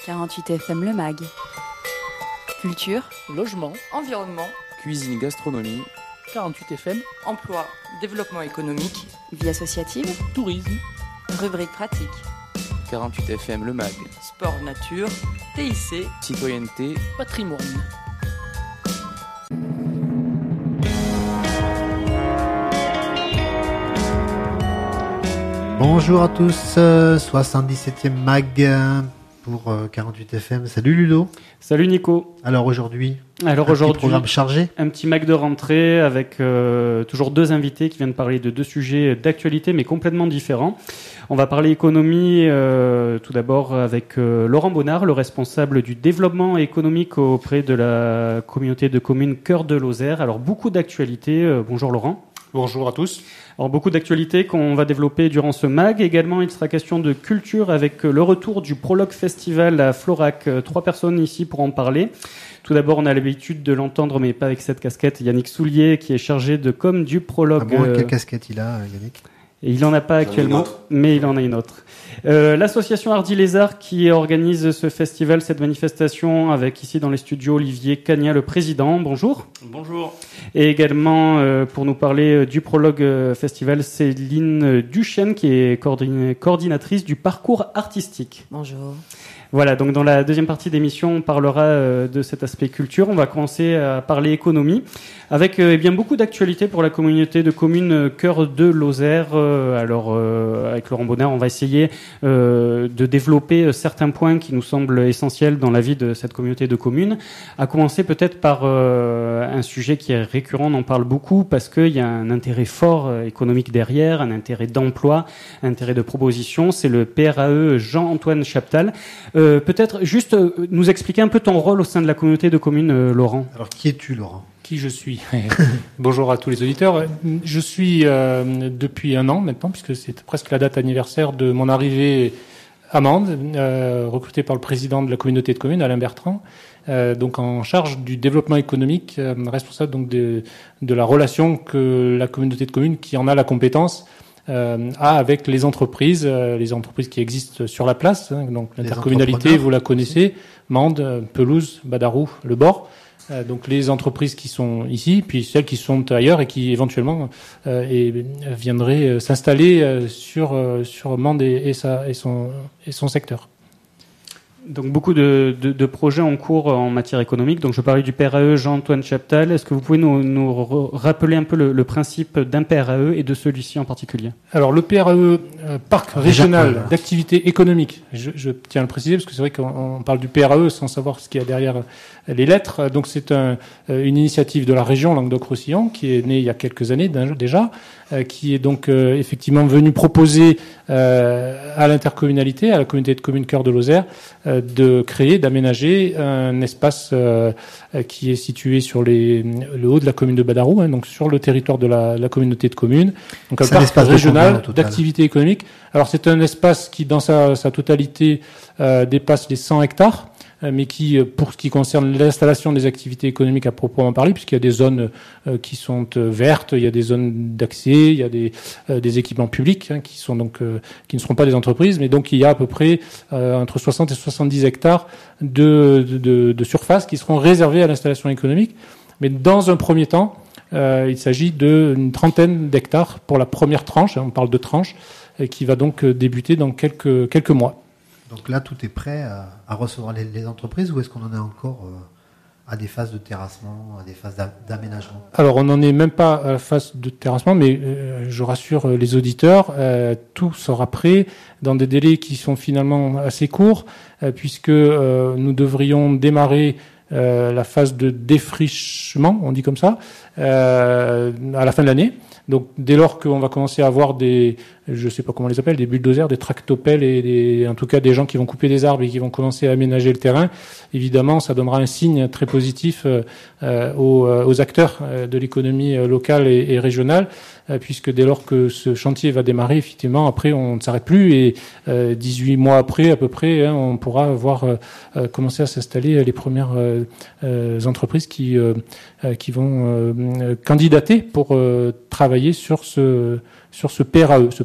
48 FM Le Mag. Culture, logement, environnement, cuisine, gastronomie. 48 FM, emploi, développement économique, vie associative, tourisme, rubrique pratique. 48 FM Le Mag. sport nature, TIC, Citoyenneté, patrimoine. Bonjour à tous, 77e mag pour 48 FM. Salut Ludo. Salut Nico. Alors aujourd'hui, Aujourd'hui, programme chargé. un petit mag de rentrée avec toujours deux invités qui viennent parler de deux sujets d'actualité mais complètement différents. On va parler économie tout d'abord avec Laurent Bonnard, le responsable du développement économique auprès de la communauté de communes Cœur de Lozère. Alors beaucoup d'actualités. Bonjour Laurent. Bonjour à tous. Alors beaucoup d'actualités qu'on va développer durant ce mag. Également, il sera question de culture avec le retour du Prologue Festival à Florac. 3 personnes ici pour en parler. Tout d'abord, on a l'habitude de l'entendre, mais pas avec cette casquette. Yannick Soulier, qui est chargé de com du Prologue. Ah bon, quelle casquette il a, Yannick? Et il en a pas actuellement, mais il en a une autre. L'association Hardy Lézard qui organise ce festival, cette manifestation, avec ici dans les studios Olivier Cagna, le président. Bonjour. Bonjour. Et également, pour nous parler du Prologue Festival, Céline Duchesne, qui est coordinatrice du parcours artistique. Bonjour. Voilà, donc dans la deuxième partie d'émission, on parlera de cet aspect culture. On va commencer à parler économie, avec bien beaucoup d'actualités pour la communauté de communes Cœur de Lozère. Avec Laurent Bonnard, on va essayer de développer certains points qui nous semblent essentiels dans la vie de cette communauté de communes. À commencer peut-être par un sujet qui est récurrent, on en parle beaucoup, parce qu'il y a un intérêt fort économique derrière, un intérêt d'emploi, un intérêt de proposition. C'est le PRAE Jean-Antoine Chaptal. Peut-être juste nous expliquer un peu ton rôle au sein de la communauté de communes, Laurent. Alors qui es-tu, Laurent? Qui je suis? Bonjour à tous les auditeurs. Je suis depuis un an maintenant, puisque c'est presque la date anniversaire de mon arrivée à Mende, recruté par le président de la communauté de communes, Alain Bertrand, donc en charge du développement économique, responsable donc de la relation que la communauté de communes, qui en a la compétence, a avec les entreprises qui existent sur la place, hein, donc l'intercommunalité, vous la connaissez, Mende, Pelouse, Badarou, Le Bord, donc les entreprises qui sont ici, puis celles qui sont ailleurs et qui éventuellement viendraient s'installer sur Mende et son secteur. Donc beaucoup de projets en cours en matière économique. Donc je parlais du PRAE Jean-Antoine Chaptal. Est-ce que vous pouvez nous rappeler un peu le principe d'un PRAE et de celui-ci en particulier? Alors le PRAE, Parc Régional d'activité économique, je tiens à le préciser parce que c'est vrai qu'on parle du PRAE sans savoir ce qu'il y a derrière les lettres. Donc c'est une initiative de la région Languedoc-Roussillon qui est née il y a quelques années déjà, qui est donc effectivement venue proposer à l'intercommunalité, à la communauté de communes Cœur de Lozère, de créer, d'aménager un espace qui est situé sur le haut de la commune de Badarou, hein, donc sur le territoire de la communauté de communes. Donc un parc régional d'activité économique. Alors c'est un espace qui, dans sa totalité, dépasse les 100 hectares. Mais qui, pour ce qui concerne l'installation des activités économiques à proprement parler, puisqu'il y a des zones qui sont vertes, il y a des zones d'accès, il y a des équipements publics hein, qui ne seront pas des entreprises, mais donc il y a à peu près entre 60 et 70 hectares de surface qui seront réservés à l'installation économique. Mais dans un premier temps, il s'agit d'une trentaine d'hectares pour la première tranche, hein, on parle de tranche, qui va donc débuter dans quelques mois. Donc là, tout est prêt à recevoir les entreprises, ou est-ce qu'on en est encore à des phases de terrassement, à des phases d'aménagement? Alors, on n'en est même pas à la phase de terrassement, mais je rassure les auditeurs, tout sera prêt dans des délais qui sont finalement assez courts, puisque nous devrions démarrer la phase de défrichement, on dit comme ça, à la fin de l'année. Donc, dès lors qu'on va commencer à avoir je sais pas comment on les appelle, des bulldozers, des tractopelles et en tout cas des gens qui vont couper des arbres et qui vont commencer à aménager le terrain, évidemment, ça donnera un signe très positif aux acteurs de l'économie locale et régionale, puisque dès lors que ce chantier va démarrer, effectivement, après, on ne s'arrête plus et 18 mois après, à peu près, hein, on pourra voir commencer à s'installer les premières entreprises qui vont candidater pour travailler sur ce PRAE, ce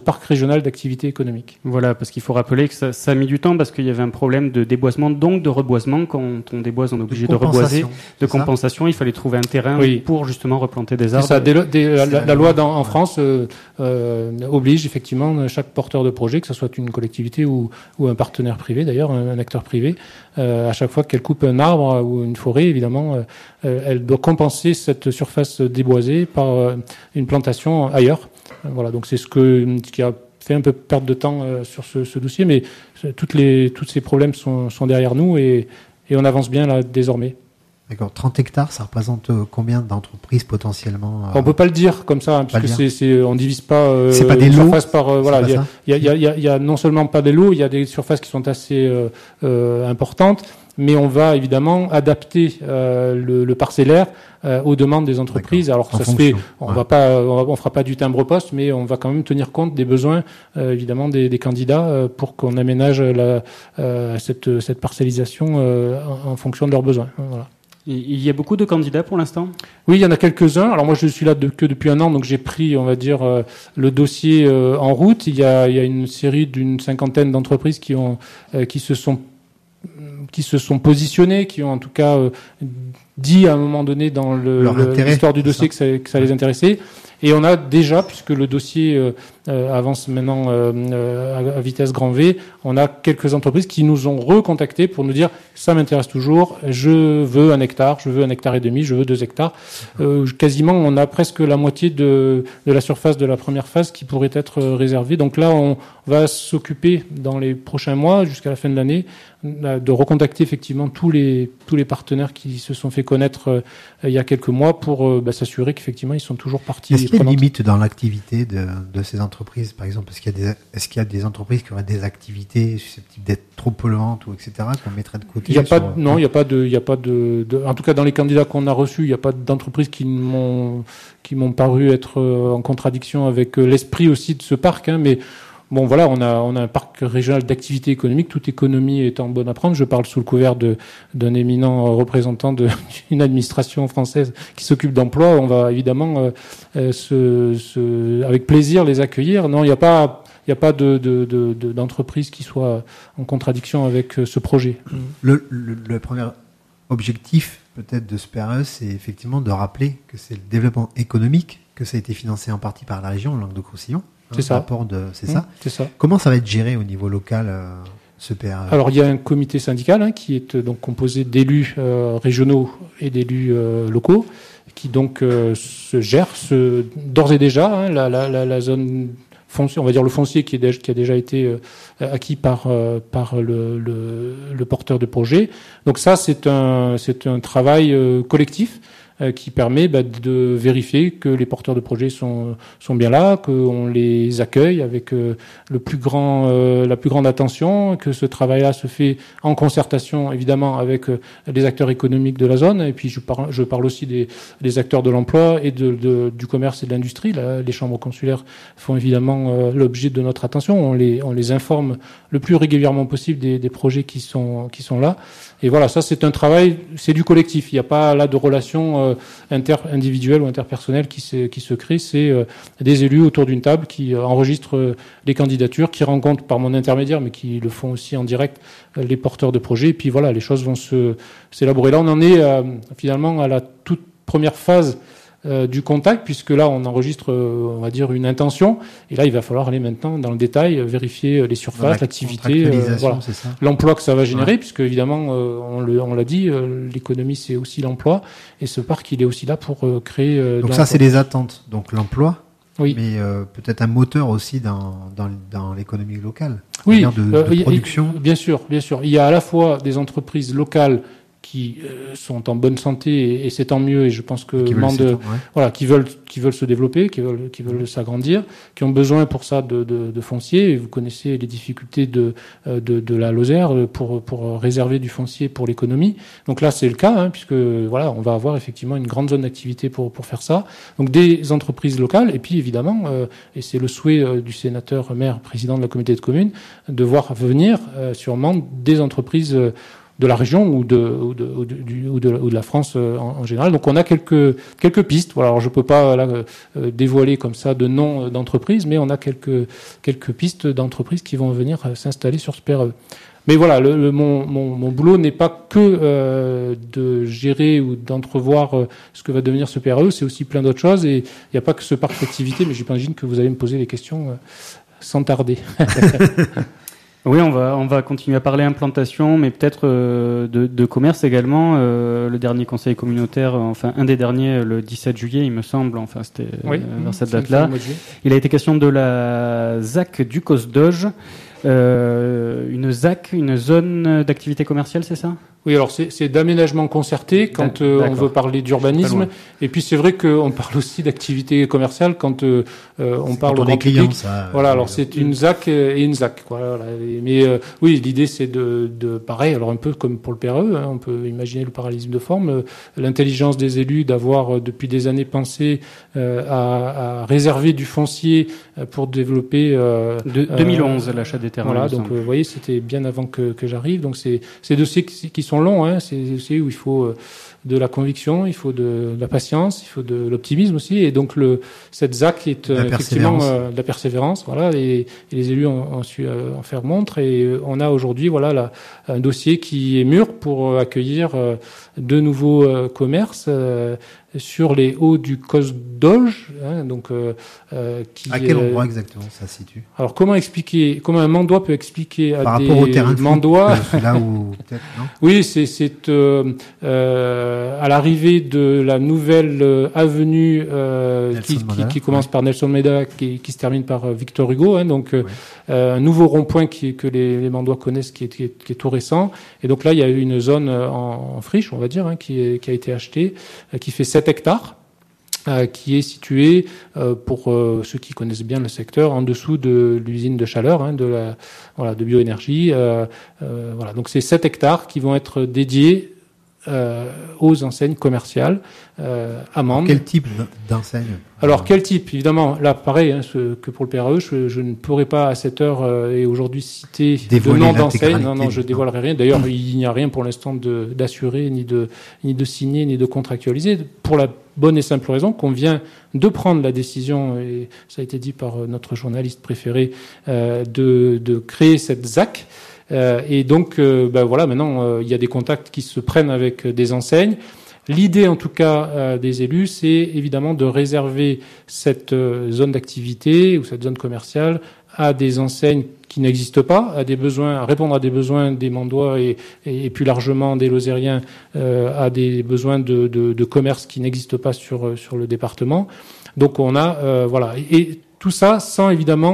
parc régional d'activité économique. Voilà, parce qu'il faut rappeler que ça a mis du temps parce qu'il y avait un problème de déboisement, donc de reboisement. Quand on déboise, on est obligé de reboiser. De compensation, il fallait trouver un terrain pour justement replanter des arbres. C'est ça. La loi en France oblige effectivement chaque porteur de projet, que ce soit une collectivité ou un partenaire privé, d'ailleurs, un acteur privé, à chaque fois qu'elle coupe un arbre ou une forêt, évidemment, elle doit compenser cette surface déboisée par une plantation ailleurs. Voilà, donc c'est ce qui a fait un peu perdre de temps sur ce dossier, mais tous ces problèmes sont derrière nous et on avance bien là désormais. D'accord. 30 hectares, ça représente combien d'entreprises potentiellement On peut pas le dire comme ça, puisque on divise pas. C'est pas des lots. Voilà, il y a non seulement pas des lots, il y a des surfaces qui sont assez importantes, mais on va évidemment adapter le parcellaire aux demandes des entreprises. Alors ça se fait, on fera pas du timbre-poste, mais on va quand même tenir compte des besoins évidemment des candidats pour qu'on aménage cette parcellisation en fonction de leurs besoins. Voilà. Il y a beaucoup de candidats pour l'instant ? Oui, il y en a quelques-uns. Alors moi, je suis là que depuis un an, donc j'ai pris, on va dire, le dossier en route. Il y a une série d'une cinquantaine d'entreprises qui se sont positionnés, qui ont en tout cas dit à un moment donné dans l'histoire du dossier que ça les intéressait. Et on a déjà, puisque le dossier avance maintenant à vitesse grand V, on a quelques entreprises qui nous ont recontactés pour nous dire « ça m'intéresse toujours, je veux 1 hectare, je veux 1,5 hectare, je veux 2 hectares ». Quasiment, on a presque la moitié de la surface de la première phase qui pourrait être réservée. Donc là, on va s'occuper dans les prochains mois, jusqu'à la fin de l'année, de recontacter effectivement tous les partenaires qui se sont fait connaître il y a quelques mois pour s'assurer qu'effectivement ils sont toujours partis. Est-ce qu'il y a une limite dans l'activité de ces entreprises, par exemple? Est-ce qu'il y a des entreprises qui auraient des activités susceptibles d'être trop polluantes ou etc. qu'on mettrait de côté? Il n'y a pas de. En tout cas, dans les candidats qu'on a reçus, il n'y a pas d'entreprises qui m'ont paru être en contradiction avec l'esprit aussi de ce parc, mais. Bon, voilà, on a un parc régional d'activité économique, toute économie étant bonne à prendre. Je parle sous le couvert d'un éminent représentant d'une administration française qui s'occupe d'emploi. On va évidemment avec plaisir les accueillir. Non, il n'y a pas d'entreprise qui soit en contradiction avec ce projet. Le premier objectif peut-être de ce PRE, c'est effectivement de rappeler que c'est le développement économique, que ça a été financé en partie par la région, Languedoc-Roussillon. C'est ça. C'est ça. Comment ça va être géré au niveau local, ce PRE? Alors, il y a un comité syndical qui est donc composé d'élus régionaux et d'élus locaux, qui donc se gère d'ores et déjà la zone foncier, on va dire le foncier qui a déjà été acquis par le porteur de projet. Donc ça, c'est un travail collectif qui permet de vérifier que les porteurs de projets sont bien là, qu'on les accueille avec la plus grande attention, que ce travail-là se fait en concertation évidemment avec les acteurs économiques de la zone, et puis je parle aussi des acteurs de l'emploi et du commerce et de l'industrie. Là, les chambres consulaires font évidemment l'objet de notre attention. On les informe le plus régulièrement possible des projets qui sont là. Et voilà, ça c'est un travail, c'est du collectif. Il n'y a pas là de relation inter-individuelle ou interpersonnelle qui se crée. C'est des élus autour d'une table qui enregistrent les candidatures, qui rencontrent par mon intermédiaire, mais qui le font aussi en direct, les porteurs de projets. Et puis voilà, les choses vont s'élaborer. Là, on en est finalement à la toute première phase du contact, puisque là on enregistre on va dire une intention, et là il va falloir aller maintenant dans le détail, vérifier les surfaces, l'activité, l'emploi que ça va générer, puisque évidemment on l'a dit, l'économie c'est aussi l'emploi, et ce parc il est aussi là pour créer donc ça c'est les attentes, donc l'emploi, oui. Mais peut-être un moteur aussi dans l'économie locale, oui, de production. Bien sûr, il y a à la fois des entreprises locales qui sont en bonne santé, et c'est tant mieux, et je pense que qui veulent se développer, qui veulent s'agrandir, qui ont besoin pour ça de foncier. Et vous connaissez les difficultés de la Lozère pour réserver du foncier pour l'économie. Donc là c'est le cas, puisque voilà, on va avoir effectivement une grande zone d'activité pour faire ça. Donc des entreprises locales, et puis évidemment, et c'est le souhait du sénateur maire président de la communauté de communes, de voir venir sûrement des entreprises de la région ou de la France en général. Donc on a quelques pistes. Voilà, alors je peux pas dévoiler comme ça de noms d'entreprises, mais on a quelques pistes d'entreprises qui vont venir s'installer sur ce PRE. Mais voilà, mon boulot n'est pas que de gérer ou d'entrevoir ce que va devenir ce PRE, c'est aussi plein d'autres choses. Et il n'y a pas que ce parc d'activité, mais j'imagine que vous allez me poser des questions sans tarder. Oui, on va continuer à parler implantation, mais peut-être de commerce également. Le dernier conseil communautaire, enfin un des derniers, le 17 juillet, il me semble, enfin c'était vers cette date-là. Il a été question de la ZAC du Cosdoge. Une ZAC, une zone d'activité commerciale, c'est ça ? Oui, alors c'est d'aménagement concerté quand on veut parler d'urbanisme. Et puis c'est vrai qu'on parle aussi d'activité commerciale quand on parle au grand public. Voilà, alors c'est une ZAC et une ZAC. Voilà. Mais oui, l'idée c'est de pareil, alors un peu comme pour le PRE, hein, on peut imaginer le parallélisme de forme, l'intelligence des élus d'avoir depuis des années pensé à réserver du foncier pour développer... 2011, l'achat des terrains. Voilà, donc vous voyez, c'était bien avant que j'arrive. Donc c'est dossiers qui sont longs, hein, c'est des dossiers où il faut de la conviction, il faut de la patience, il faut de l'optimisme aussi. Et donc cette ZAC est effectivement de la persévérance, voilà, et les élus ont su en faire montre. Et on a aujourd'hui un dossier qui est mûr pour accueillir de nouveaux commerces sur les hauts du Cosdoge, hein, donc à quel endroit exactement ça se situe ? Alors comment un mandois peut expliquer à par des rapport au terrain de mandois là où peut-être non ? Oui, c'est à l'arrivée de la nouvelle avenue qui commence par Nelson Mandela, qui se termine par Victor Hugo, hein, donc un nouveau rond-point que les mandois connaissent, qui est tout récent. Et donc là, il y a eu une zone en friche, on va dire, hein, qui a été achetée, qui fait 7 hectares, qui est située, pour ceux qui connaissent bien le secteur, en dessous de l'usine de chaleur, hein, de bioénergie. Voilà. Donc c'est 7 hectares qui vont être dédiés aux enseignes commerciales, amandes. Quel type d'enseigne ? Alors, quel type ? Évidemment, là, pareil, hein, que pour le PRE, je ne pourrais pas à cette heure et aujourd'hui citer de nom d'enseigne. Non, je dévoilerai rien. D'ailleurs, il n'y a rien pour l'instant d'assuré, ni de signer, ni de contractualiser, pour la bonne et simple raison qu'on vient de prendre la décision, et ça a été dit par notre journaliste préféré, de créer cette ZAC. Et donc, voilà, maintenant, il y a des contacts qui se prennent avec des enseignes. L'idée, en tout cas, des élus, c'est évidemment de réserver cette zone d'activité ou cette zone commerciale à des enseignes qui n'existent pas, à répondre à des besoins des Mandois et plus largement des Lozériens, à des besoins de commerce qui n'existent pas sur le département. Donc, on a, voilà. Et tout ça sans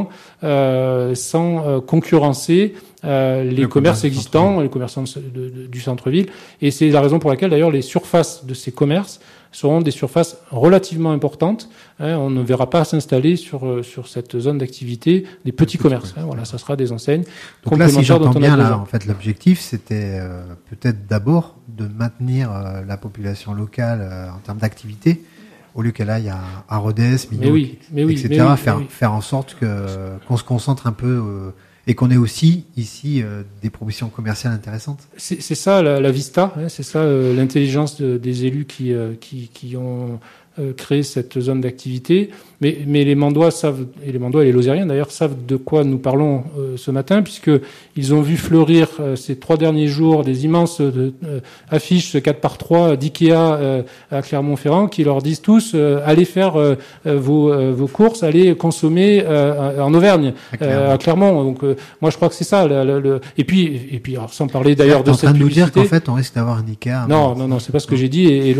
concurrencer les commerces existants, les commerçants du centre-ville. Et c'est la raison pour laquelle, d'ailleurs, les surfaces de ces commerces seront des surfaces relativement importantes. Hein, on ne verra pas s'installer sur cette zone d'activité des petits commerces. Hein, voilà, ça sera des enseignes. Donc là, si j'entends bien, là, en fait, l'objectif, c'était peut-être d'abord de maintenir la population locale en termes d'activité, au lieu qu'elle aille à Rodez, Millau, etc. Faire en sorte qu'on se concentre un peu et qu'on ait aussi ici des propositions commerciales intéressantes. C'est ça la vista, hein, c'est ça l'intelligence des élus qui ont créé cette zone d'activité. Mais les Mandois savent, et les Mandois et les Lozériens d'ailleurs savent de quoi nous parlons ce matin, puisque ils ont vu fleurir ces 3 derniers jours des immenses affiches 4x3 d'IKEA à Clermont-Ferrand qui leur disent tous allez faire vos courses, allez consommer en Auvergne, à Clermont. Donc moi je crois que c'est ça. Et puis alors, sans parler d'ailleurs de cette publicité. En train de nous dire qu'en fait on risque d'avoir un IKEA. Non, c'est pas ce que j'ai dit et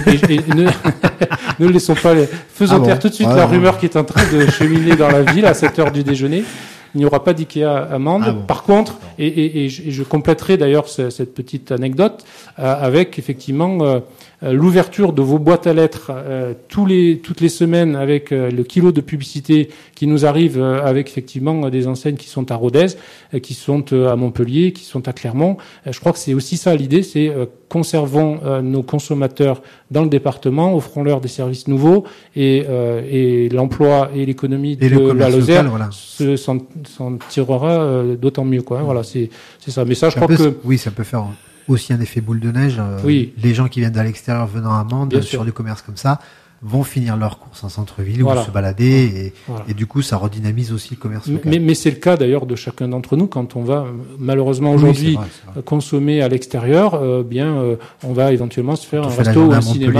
ne laissons pas faisons taire tout de suite la rumeur qui est en train de cheminer dans la ville à cette heure du déjeuner. Il n'y aura pas d'IKEA à Mende. Par contre, et je compléterai d'ailleurs cette petite anecdote avec effectivement l'ouverture de vos boîtes à lettres toutes les semaines avec le kilo de publicité qui nous arrive avec effectivement des enseignes qui sont à Rodez, qui sont à Montpellier, qui sont à Clermont. Je crois que c'est aussi ça l'idée, c'est conservons nos consommateurs dans le département, offrons-leur des services nouveaux et l'emploi et l'économie de la Lozère s'en tirera d'autant mieux, quoi. Voilà, c'est ça. Mais ça, je crois que oui, ça peut faire aussi un effet boule de neige. Oui. Les gens qui viennent de l'extérieur venant à Mende sur des commerces comme ça vont finir leurs courses en centre-ville ou se balader et du coup ça redynamise aussi le commerce local. Mais c'est le cas d'ailleurs de chacun d'entre nous quand on va malheureusement aujourd'hui consommer à l'extérieur, on va éventuellement se faire un resto ou un cinéma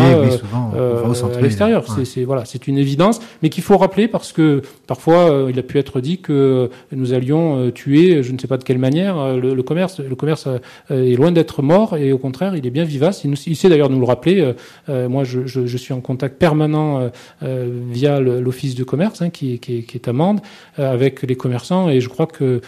à l'extérieur. C'est une évidence, mais qu'il faut rappeler parce que parfois il a pu être dit que nous allions tuer, je ne sais pas de quelle manière, le commerce. Le commerce est loin d'être mort et au contraire il est bien vivace. Il sait d'ailleurs nous le rappeler. Moi je suis en contact permanent via l'office de commerce qui est à Mende avec les commerçants et je crois que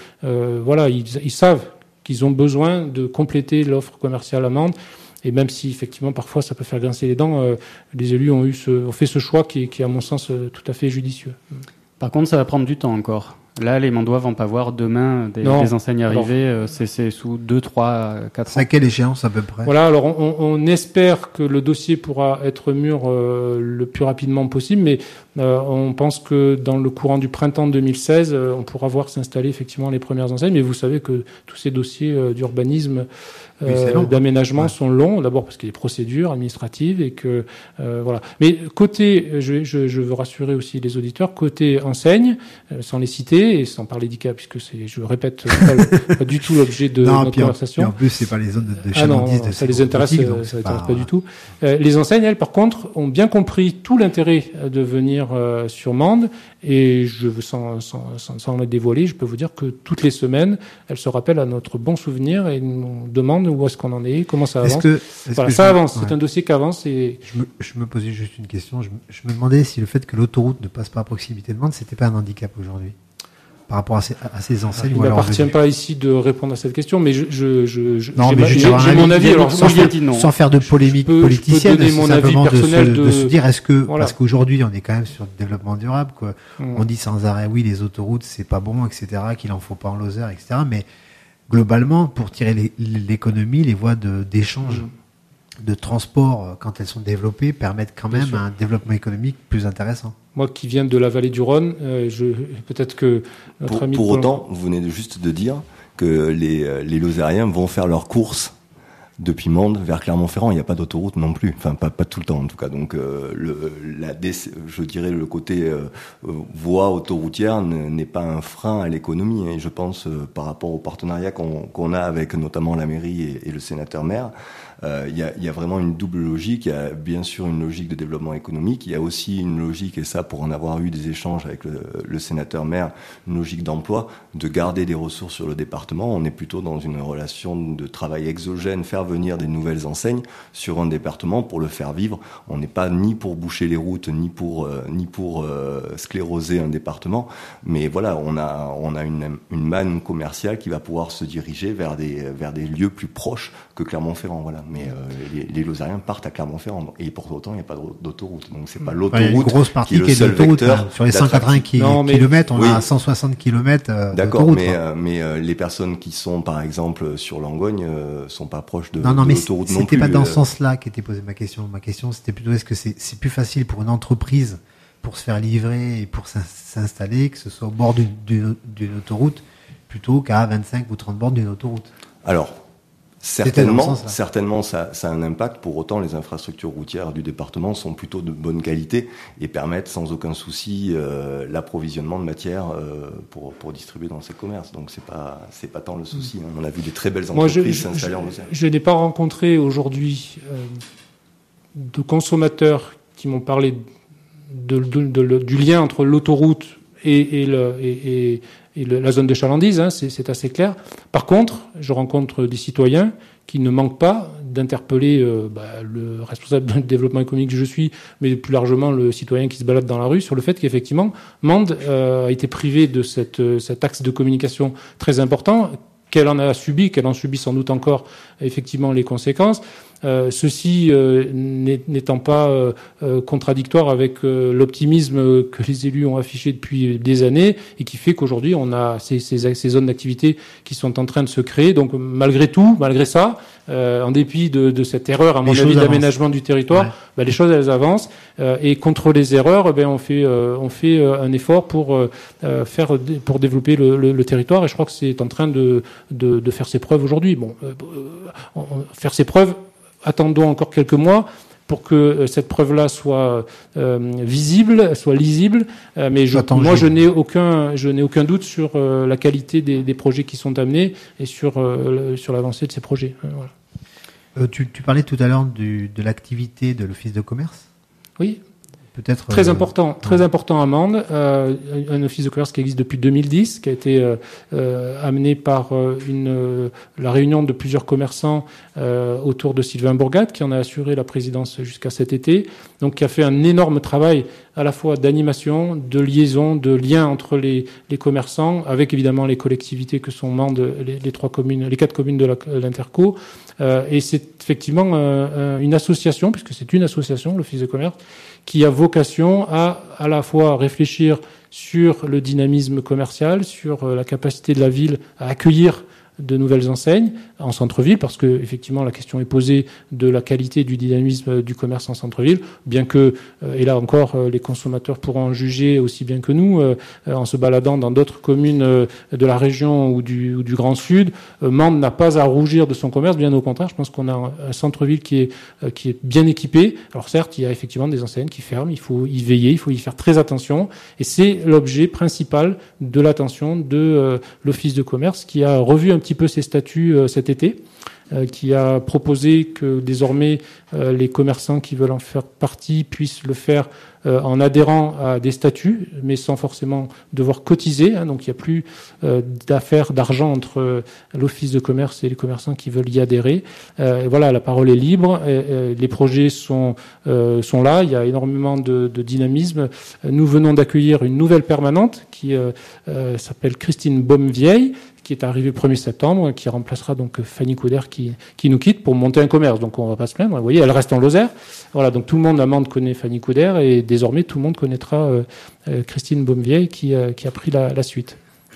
ils savent qu'ils ont besoin de compléter l'offre commerciale à Mende et même si effectivement parfois ça peut faire grincer les dents, les élus ont fait ce choix qui est à mon sens tout à fait judicieux. Par contre ça va prendre du temps encore. Là, les Mendois vont pas voir demain des enseignes arriver. C'est sous 2, 3, 4 ans. C'est à quelle échéance à peu près? Voilà. Alors, on espère que le dossier pourra être mûr le plus rapidement possible, mais on pense que dans le courant du printemps 2016, on pourra voir s'installer effectivement les premières enseignes. Mais vous savez que tous ces dossiers d'urbanisme, d'aménagement sont longs. D'abord parce qu'il y a des procédures administratives et que voilà. Mais côté, je veux rassurer aussi les auditeurs, côté enseigne, sans les citer et sans parler d'ICA, puisque je répète, pas du tout l'objet de notre conversation. Et en plus, c'est pas les zones de chalandise. Ça les intéresse, ça les intéresse pas du tout. Les enseignes, elles, par contre, ont bien compris tout l'intérêt de venir sur Mende et je veux sans le dévoiler, je peux vous dire que toutes les semaines, elles se rappellent à notre bon souvenir et nous demandent où est-ce qu'on en est, comment ça avance. Ça avance. C'est un dossier qui avance et je me posais juste une question. Je me demandais si le fait que l'autoroute ne passe pas à proximité de Mende, c'était pas un handicap aujourd'hui par rapport à ces enseignes. Il n'appartient pas ici de répondre à cette question, mais j'ai mon avis. Alors, sans faire de polémique politicienne, c'est simplement de se dire est-ce que parce qu'aujourd'hui on est quand même sur le développement durable, quoi. On dit sans arrêt oui les autoroutes c'est pas bon, etc. Qu'il en faut pas en Lozère, etc. Mais globalement pour tirer l'économie, les voies d'échange de transport quand elles sont développées permettent quand même un développement économique plus intéressant. Moi qui viens de la vallée du Rhône, peut-être que notre ami... Pour autant, vous venez juste de dire que les Lozériens vont faire leurs courses depuis Mende vers Clermont-Ferrand. Il n'y a pas d'autoroute non plus, enfin pas tout le temps en tout cas. Donc je dirais le côté voie autoroutière n'est pas un frein à l'économie. Et je pense par rapport au partenariat qu'on a avec notamment la mairie et le sénateur-maire, il y a vraiment une double logique. Il y a bien sûr une logique de développement économique. Il y a aussi une logique, et ça pour en avoir eu des échanges avec le sénateur-maire, une logique d'emploi, de garder des ressources sur le département. On est plutôt dans une relation de travail exogène, faire venir des nouvelles enseignes sur un département pour le faire vivre. On n'est pas ni pour boucher les routes, ni pour scléroser un département. Mais voilà, on a une manne commerciale qui va pouvoir se diriger vers des lieux plus proches que Clermont-Ferrand. Voilà. Mais les Lozériens partent à Clermont-Ferrand et pour autant il n'y a pas d'autoroute, donc c'est pas l'autoroute. Il y a une grosse partie qui est l'autoroute. Sur les 180 km, on a 160 km. D'accord, mais les personnes qui sont par exemple sur Langogne sont pas proches de l'autoroute non plus. C'était pas dans ce sens-là qu'était posée ma question. Ma question c'était plutôt est-ce que c'est plus facile pour une entreprise pour se faire livrer et pour s'installer que ce soit au bord d'une autoroute plutôt qu'à 25 ou 30 bornes d'une autoroute. Alors certainement, ça a un impact. Pour autant, les infrastructures routières du département sont plutôt de bonne qualité et permettent sans aucun souci l'approvisionnement de matières pour distribuer dans ces commerces. Donc c'est pas tant le souci. On a vu des très belles entreprises s'installer en Lozère. Je n'ai pas rencontré aujourd'hui de consommateurs qui m'ont parlé du lien entre l'autoroute et la zone de chalandise, c'est assez clair. Par contre, je rencontre des citoyens qui ne manquent pas d'interpeller le responsable du développement économique que je suis, mais plus largement le citoyen qui se balade dans la rue, sur le fait qu'effectivement, Mende a été privé de cet axe de communication très important, qu'elle en subit sans doute encore effectivement les conséquences. Ceci n'étant pas contradictoire avec l'optimisme que les élus ont affiché depuis des années et qui fait qu'aujourd'hui on a ces zones d'activité qui sont en train de se créer. Donc malgré ça, en dépit de cette erreur à mon avis d'aménagement du territoire, les choses elles avancent et contre les erreurs, on fait un effort pour développer le territoire et je crois que c'est en train de faire ses preuves aujourd'hui. Faire ses preuves. Attendons encore quelques mois pour que cette preuve-là soit visible, soit lisible. Mais je n'ai aucun doute sur la qualité des projets qui sont amenés et sur l'avancée de ces projets. Voilà. Tu parlais tout à l'heure de l'activité de l'Office de commerce. Oui. Peut-être très important à Mende, un office de commerce qui existe depuis 2010, qui a été amené par la réunion de plusieurs commerçants autour de Sylvain Bourgat, qui en a assuré la présidence jusqu'à cet été, donc qui a fait un énorme travail à la fois d'animation, de liaison, de lien entre les commerçants, avec évidemment les collectivités que sont Mende, les 4 communes de l'Interco, et c'est effectivement une association, puisque c'est une association, l'office de commerce, qui a vocation à la fois réfléchir sur le dynamisme commercial, sur la capacité de la ville à accueillir de nouvelles enseignes en centre-ville, parce que effectivement la question est posée de la qualité du dynamisme du commerce en centre-ville, bien que, et là encore, les consommateurs pourront en juger aussi bien que nous, en se baladant dans d'autres communes de la région ou du Grand Sud. Mende n'a pas à rougir de son commerce, bien au contraire. Je pense qu'on a un centre-ville qui est bien équipé. Alors certes, il y a effectivement des enseignes qui ferment, il faut y veiller, il faut y faire très attention, et c'est l'objet principal de l'attention de l'Office de commerce, qui a revu un petit peu ses statuts cet été, qui a proposé que désormais les commerçants qui veulent en faire partie puissent le faire en adhérant à des statuts, mais sans forcément devoir cotiser. Donc il n'y a plus d'argent entre l'office de commerce et les commerçants qui veulent y adhérer. Voilà, la parole est libre. Les projets sont là. Il y a énormément de dynamisme. Nous venons d'accueillir une nouvelle permanente qui s'appelle Christine Baumvieille, qui est arrivée le 1er septembre, qui remplacera donc Fanny Couder qui nous quitte pour monter un commerce. Donc on va pas se plaindre. Vous voyez, elle reste en Lozère. Voilà, donc tout le monde à Mende connaît Fanny Couder et désormais tout le monde connaîtra Christine Baumvieille qui a pris la suite.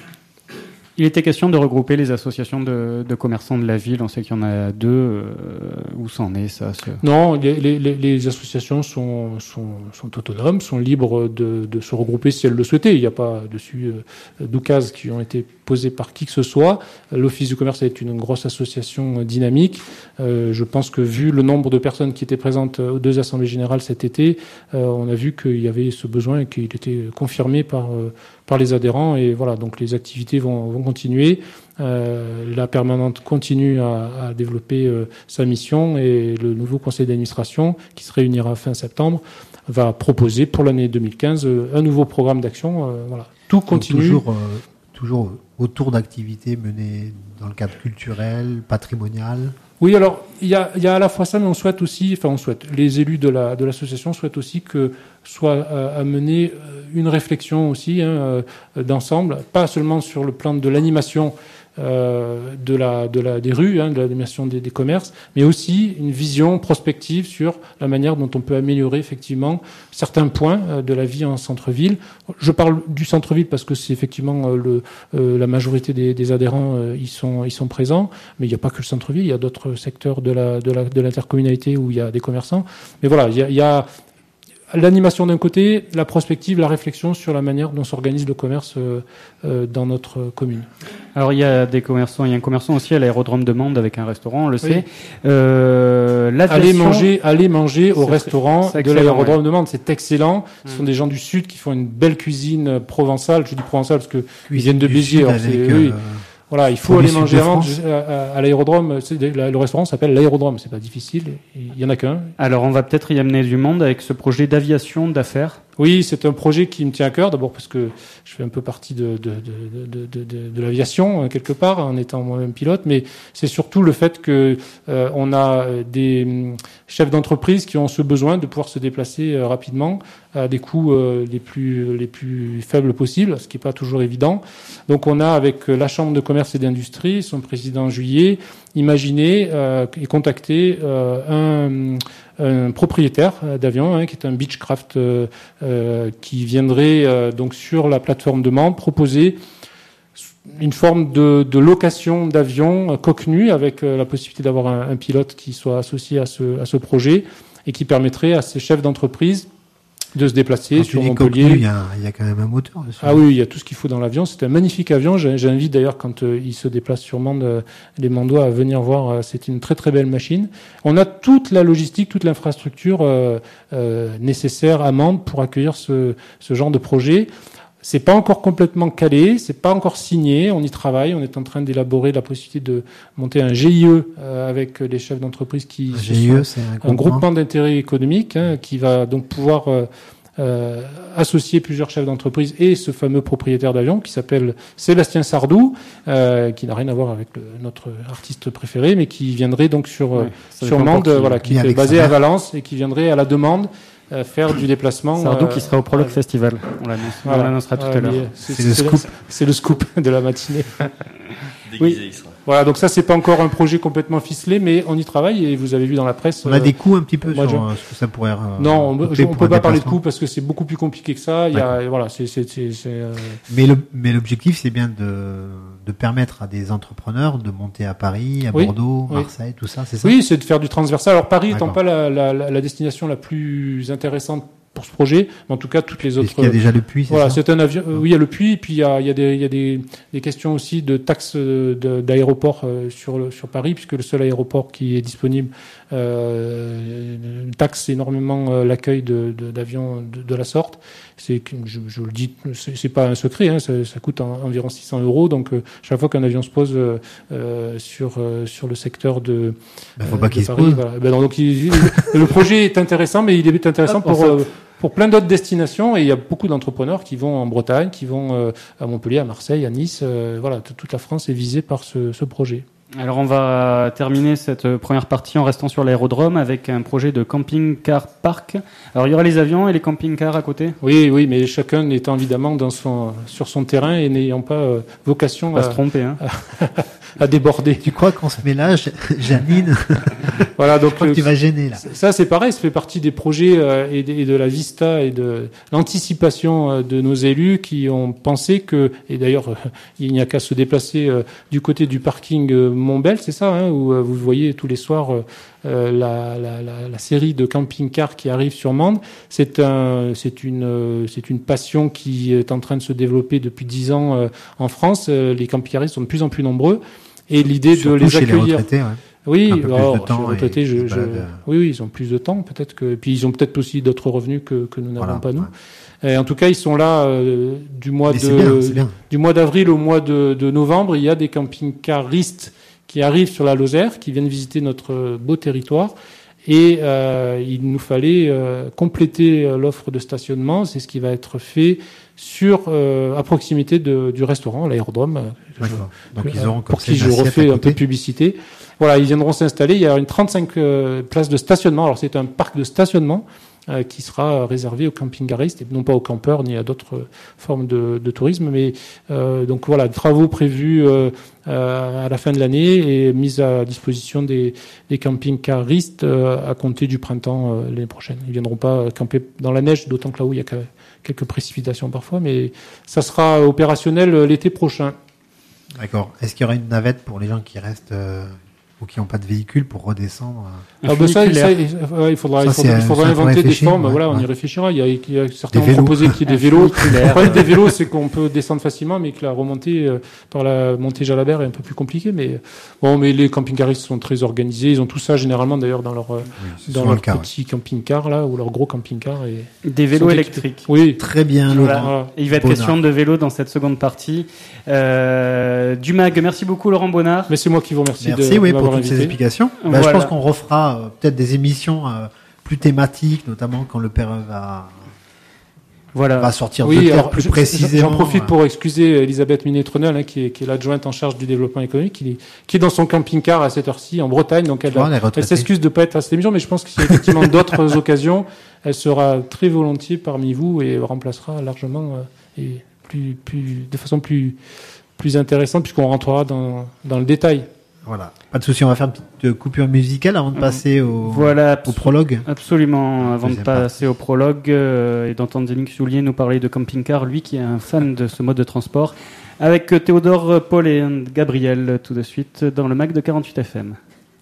Il était question de regrouper les associations de commerçants de la ville. On sait qu'il y en a 2. Où ça en est, ça? Non, les associations sont autonomes, sont libres de se regrouper si elles le souhaitaient. Il n'y a pas dessus d'oukases qui ont été posées par qui que ce soit. L'Office du commerce est une grosse association dynamique. Je pense que vu le nombre de personnes qui étaient présentes aux 2 assemblées générales cet été, on a vu qu'il y avait ce besoin et qu'il était confirmé par les adhérents. Et voilà, donc les activités vont continuer. La permanente continue à développer sa mission et le nouveau conseil d'administration, qui se réunira fin septembre, va proposer pour l'année 2015 un nouveau programme d'action. Voilà, tout continue. Toujours autour d'activités menées dans le cadre culturel, patrimonial. Oui, alors il y a à la fois ça, mais les élus de l'association souhaitent aussi que soit amenée une réflexion aussi d'ensemble, pas seulement sur le plan de l'animation des rues, de l'animation des commerces, mais aussi une vision prospective sur la manière dont on peut améliorer effectivement certains points de la vie en centre-ville. Je parle du centre-ville parce que c'est effectivement la majorité des adhérents y sont présents, mais il n'y a pas que le centre-ville, il y a d'autres secteurs de l'intercommunalité où il y a des commerçants. Mais voilà, il y a l'animation d'un côté, la prospective, la réflexion sur la manière dont s'organise le commerce dans notre commune. Alors il y a un commerçant aussi à l'aérodrome de Mende avec un restaurant, on le sait. Allez manger au restaurant de l'aérodrome de Mende, c'est excellent. Ce sont des gens du sud qui font une belle cuisine provençale. Je dis provençale parce que ils viennent de Béziers. Voilà, il faut aller manger à l'aérodrome. Le restaurant s'appelle l'aérodrome, c'est pas difficile. Il y en a qu'un. Alors on va peut-être y amener du monde avec ce projet d'aviation d'affaires. Oui, c'est un projet qui me tient à cœur, d'abord parce que je fais un peu partie de l'aviation, quelque part, en étant moi-même pilote, mais c'est surtout le fait que on a des chefs d'entreprise qui ont ce besoin de pouvoir se déplacer rapidement à des coûts les plus faibles possibles, ce qui n'est pas toujours évident. Donc on a, avec la Chambre de commerce et d'industrie, son président Juillet, imaginé et contacté un propriétaire d'avion, qui est un Beechcraft, qui viendrait donc sur la plateforme de Mende proposer une forme de location d'avion coque nue, avec la possibilité d'avoir un pilote qui soit associé à ce projet, et qui permettrait à ces chefs d'entreprise de se déplacer sur Montpellier. Il y a quand même un moteur dessus. Ah oui, il y a tout ce qu'il faut dans l'avion. C'est un magnifique avion. J'invite d'ailleurs, quand il se déplace sur Mende, les Mendois à venir voir. C'est une très très belle machine. On a toute la logistique, toute l'infrastructure nécessaire à Mende pour accueillir ce genre de projet. C'est pas encore complètement calé, c'est pas encore signé. On y travaille. On est en train d'élaborer la possibilité de monter un GIE avec les chefs d'entreprise qui GIE, c'est un groupement d'intérêt économique, qui va donc pouvoir associer plusieurs chefs d'entreprise et ce fameux propriétaire d'avion qui s'appelle Sébastien Sardou, qui n'a rien à voir avec notre artiste préféré, mais qui viendrait donc sur Mende, qui est basé à Valence et qui viendrait à la demande faire du déplacement. Sardou qui sera au Prologue Festival. On l'annoncera tout à l'heure. C'est le scoop de la matinée. Déguisé, il sera. Voilà, donc ça, c'est pas encore un projet complètement ficelé, mais on y travaille, et vous avez vu dans la presse. On a des coûts un petit peu sur ce que ça pourrait. Non, on peut pas parler de coûts parce que c'est beaucoup plus compliqué que ça. Il y a, voilà, Mais l'objectif, c'est bien de permettre à des entrepreneurs de monter à Paris, à Bordeaux, Marseille, tout ça, c'est ça? Oui, c'est de faire du transversal. Alors Paris étant pas la destination la plus intéressante pour ce projet, mais en tout cas toutes les autres. Il y a déjà le Puy, c'est voilà, ça? c'est un avion. Oui, il y a le Puy, et puis il y a des questions aussi de taxes d'aéroport sur Paris, puisque le seul aéroport qui est disponible taxe énormément l'accueil d'avions de la sorte. Je le dis, c'est pas un secret, ça coûte environ 600 €. Donc chaque fois qu'un avion se pose sur le secteur de faut pas qu'il se Paris, pose. voilà. Donc le projet est intéressant, mais il est intéressant pour plein d'autres destinations, et il y a beaucoup d'entrepreneurs qui vont en Bretagne, qui vont à Montpellier, à Marseille, à Nice. Voilà, toute la France est visée par ce projet. Alors on va terminer cette première partie en restant sur l'aérodrome avec un projet de camping-car park. Alors il y aura les avions et les camping-cars à côté? Oui, mais chacun étant évidemment sur son terrain et n'ayant pas vocation à se tromper, à déborder. Tu crois qu'on se mélange, Janine? Voilà, donc tu vas gêner là. Ça c'est pareil, ça fait partie des projets et de la vista et de l'anticipation de nos élus qui ont pensé que, et d'ailleurs il n'y a qu'à se déplacer du côté du parking Montbel, c'est ça, où vous voyez tous les soirs la série de camping-cars qui arrive sur Mende. C'est une passion qui est en train de se développer depuis 10 ans en France. Les camping-caristes sont de plus en plus nombreux, et l'idée de les accueillir. Chez les retraités, ouais. Oui, un peu plus de temps, chez les retraités, oui, ils ont plus de temps, peut-être que, puis ils ont peut-être aussi d'autres revenus que nous n'avons pas, nous. Et en tout cas, ils sont là du mois d'avril au mois de novembre. Il y a des camping-caristes qui arrivent sur la Lozère, qui viennent visiter notre beau territoire. Et il nous fallait compléter l'offre de stationnement. C'est ce qui va être fait à proximité du restaurant, l'aérodrome. Donc ils auront pour qui je refais un peu de publicité. Voilà, ils viendront s'installer. Il y a une 35 places de stationnement. Alors c'est un parc de stationnement qui sera réservé aux camping-caristes et non pas aux campeurs ni à d'autres formes de tourisme. Mais donc voilà, travaux prévus à la fin de l'année et mise à disposition des camping-caristes à compter du printemps l'année prochaine. Ils viendront pas camper dans la neige, d'autant que là où il y a quelques précipitations parfois, mais ça sera opérationnel l'été prochain. D'accord. Est-ce qu'il y aura une navette pour les gens qui restent ou qui n'ont pas de véhicule pour redescendre? Il faudra inventer des formes. Voilà, on y réfléchira. Il y a certains ont proposé qu'il y ait des vélos. Le problème des vélos, c'est qu'on peut descendre facilement, mais que la remontée par la montée Jalabert est un peu plus compliquée. Mais les camping-caristes sont très organisés. Ils ont tout ça généralement d'ailleurs dans leur petit camping-car là, ou leur gros camping-car. Et des vélos électriques. Oui, très bien. Voilà. Et il va être question de vélos dans cette seconde partie. Du MAG, merci beaucoup Laurent Bonnard. Mais c'est moi qui vous remercie. Merci pour toutes ces explications. Je pense qu'on refera peut-être des émissions plus thématiques, notamment quand le PRE Voilà. On va sortir de terre plus précisément. J'en profite pour excuser Elisabeth Minet-Trenel, qui est l'adjointe en charge du développement économique, qui est dans son camping-car à cette heure-ci en Bretagne. Donc elle s'excuse de pas être à cette émission, mais je pense qu'il y a effectivement d'autres occasions. Elle sera très volontiers parmi vous et remplacera largement et de façon plus intéressante, puisqu'on rentrera dans le détail. Voilà. Pas de souci, on va faire une petite coupure musicale avant de passer au prologue. Absolument, avant de passer au prologue et d'entendre Yannick Soulier nous parler de camping-car, lui qui est un fan de ce mode de transport, avec Théodore, Paul et Gabriel tout de suite dans le MAG de 48 FM.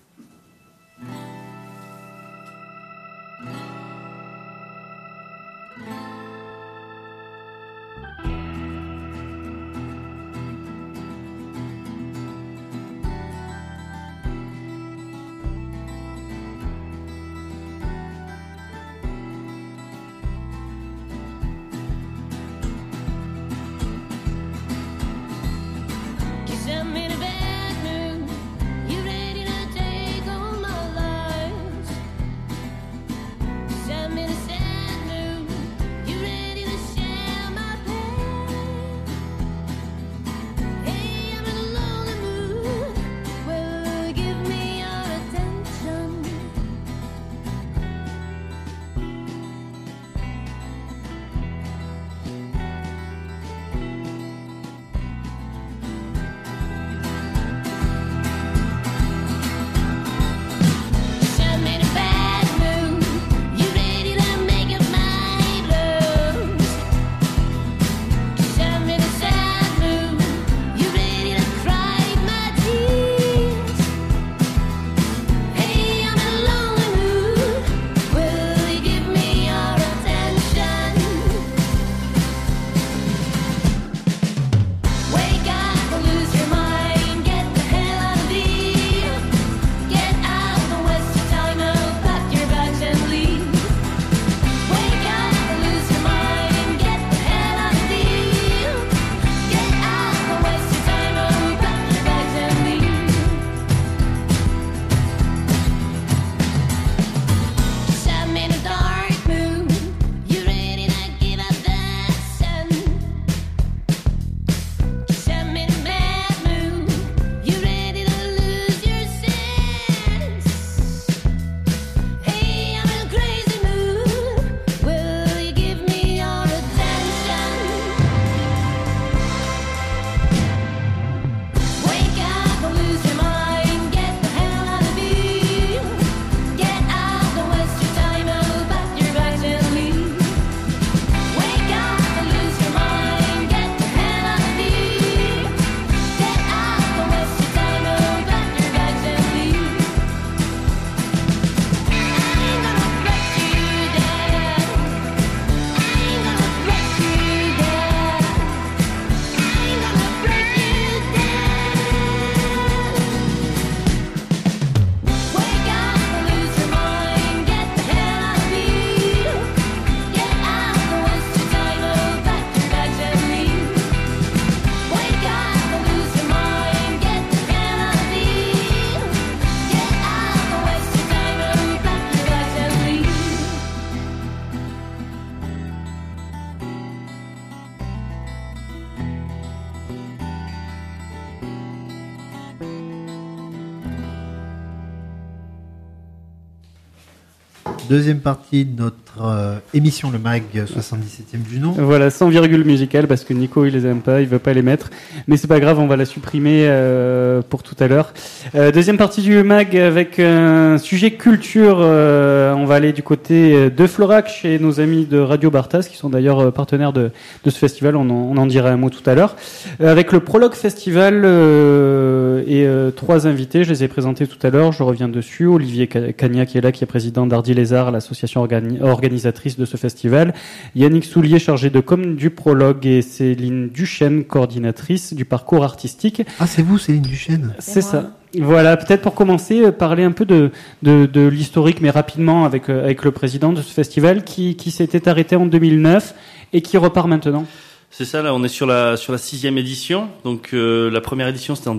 Deuxième partie de notre émission, le MAG 77e du nom. Voilà, sans virgule musicale, parce que Nico, il les aime pas, il veut pas les mettre. Mais c'est pas grave, on va la supprimer pour tout à l'heure. Deuxième partie du MAG avec un sujet culture. On va aller du côté de Florac, chez nos amis de Radio Bartas, qui sont d'ailleurs partenaires de ce festival. On en dira un mot tout à l'heure. Avec le Prologue Festival et trois invités, je les ai présentés tout à l'heure, je reviens dessus. Olivier Cagna qui est là, qui est président d'Hardy Lézard, l'association organisatrice de ce festival. Yannick Soulier, chargé de com du Prologue, et Céline Duchesne, coordinatrice du parcours artistique. Ah, c'est vous, Céline Duchesne? C'est ça. Voilà, peut-être pour commencer, parler un peu de l'historique, mais rapidement avec le président de ce festival qui s'était arrêté en 2009 et qui repart maintenant. C'est ça, là, on est sur la 6e édition. Donc, la première édition, c'était en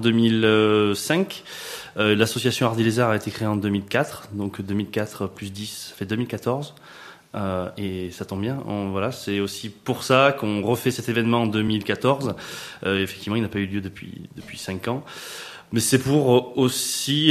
2005. L'association Hardy Lézard a été créée en 2004. Donc, 2004 plus 10, ça fait 2014. Et ça tombe bien. C'est aussi pour ça qu'on refait cet événement en 2014. Effectivement, il n'a pas eu lieu depuis 5 ans. Mais c'est pour aussi,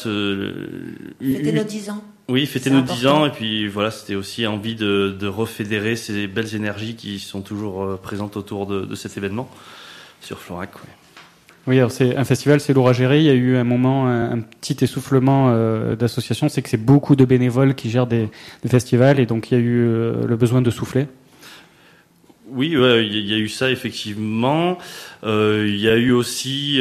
fêter nos 10 ans. Oui, fêter nos 10 ans. Et puis c'était aussi envie de refédérer ces belles énergies qui sont toujours présentes autour de cet événement sur Florac. Ouais. Oui, alors c'est un festival, c'est lourd à gérer. Il y a eu un moment, un petit essoufflement d'associations. C'est que c'est beaucoup de bénévoles qui gèrent des festivals, et donc il y a eu le besoin de souffler. Oui, il y a eu ça effectivement. Il y a eu aussi,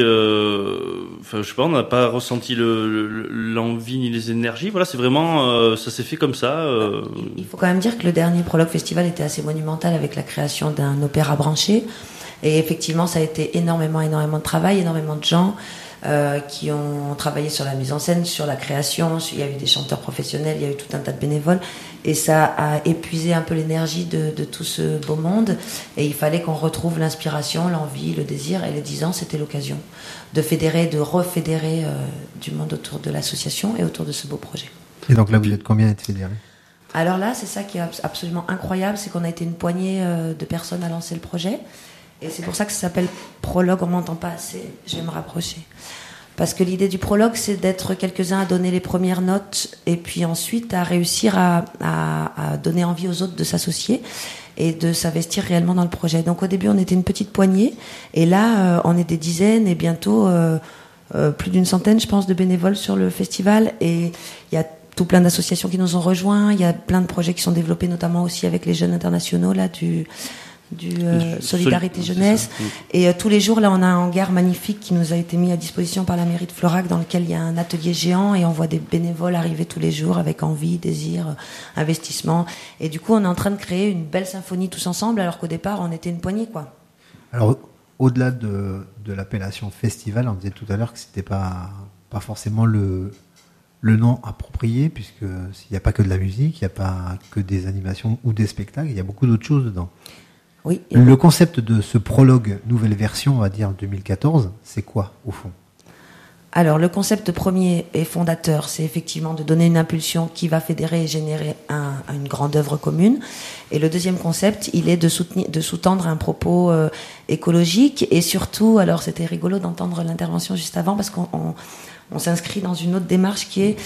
je sais pas, on n'a pas ressenti l'envie ni les énergies. Voilà, c'est vraiment, ça s'est fait comme ça. Il faut quand même dire que le dernier Prologue Festival était assez monumental avec la création d'un opéra branché. Et effectivement, ça a été énormément de travail, énormément de gens qui ont travaillé sur la mise en scène, sur la création. Il y a eu des chanteurs professionnels, il y a eu tout un tas de bénévoles. Et ça a épuisé un peu l'énergie de tout ce beau monde. Et il fallait qu'on retrouve l'inspiration, l'envie, le désir. Et les 10 ans, c'était l'occasion de fédérer, de refédérer du monde autour de l'association et autour de ce beau projet. Et donc là, vous êtes combien à être fédérés ? Alors là, c'est ça qui est absolument incroyable, c'est qu'on a été une poignée de personnes à lancer le projet. Et c'est pour ça que ça s'appelle Prologue, on m'entend pas assez, je vais me rapprocher. Parce que l'idée du prologue, c'est d'être quelques-uns à donner les premières notes et puis ensuite à réussir à donner envie aux autres de s'associer et de s'investir réellement dans le projet. Donc au début, on était une petite poignée et là, on est des dizaines et bientôt plus d'une centaine, je pense, de bénévoles sur le festival. Et il y a tout plein d'associations qui nous ont rejoints, il y a plein de projets qui sont développés, notamment aussi avec les jeunes internationaux là du Solidarité Jeunesse. Et tous les jours, là, on a un hangar magnifique qui nous a été mis à disposition par la mairie de Florac, dans lequel il y a un atelier géant et on voit des bénévoles arriver tous les jours avec envie, désir, investissement. Et du coup, on est en train de créer une belle symphonie tous ensemble, alors qu'au départ, on était une poignée, quoi. Alors, au-delà de l'appellation festival, on disait tout à l'heure que c'était pas forcément le nom approprié, puisque s'il n'y a pas que de la musique, il n'y a pas que des animations ou des spectacles, il y a beaucoup d'autres choses dedans. Oui. Le concept de ce prologue nouvelle version, on va dire 2014, c'est quoi au fond ? Alors le concept premier et fondateur, c'est effectivement de donner une impulsion qui va fédérer et générer une grande œuvre commune. Et le deuxième concept, il est de sous-tendre un propos écologique et surtout, alors c'était rigolo d'entendre l'intervention juste avant parce qu'on s'inscrit dans une autre démarche qui est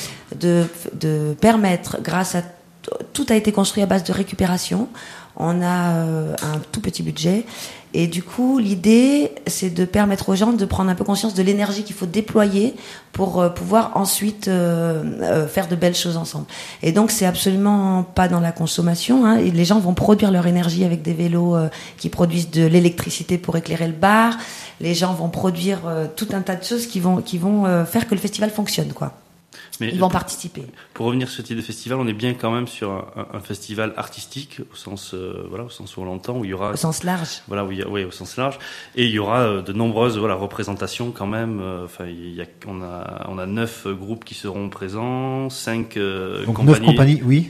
de permettre, grâce à tout a été construit à base de récupération. On a un tout petit budget et du coup l'idée c'est de permettre aux gens de prendre un peu conscience de l'énergie qu'il faut déployer pour pouvoir ensuite faire de belles choses ensemble. Et donc c'est absolument pas dans la consommation, hein. Et les gens vont produire leur énergie avec des vélos qui produisent de l'électricité pour éclairer le bar. Les gens vont produire tout un tas de choses qui vont faire que le festival fonctionne, quoi. Mais ils vont participer. Pour revenir sur ce type de festival, on est bien quand même sur un festival artistique au sens où on l'entend, où il y aura au sens large. Voilà, au sens large, et il y aura de nombreuses représentations quand même. On a 9 groupes qui seront présents, 5 donc compagnies. 9 compagnies, oui.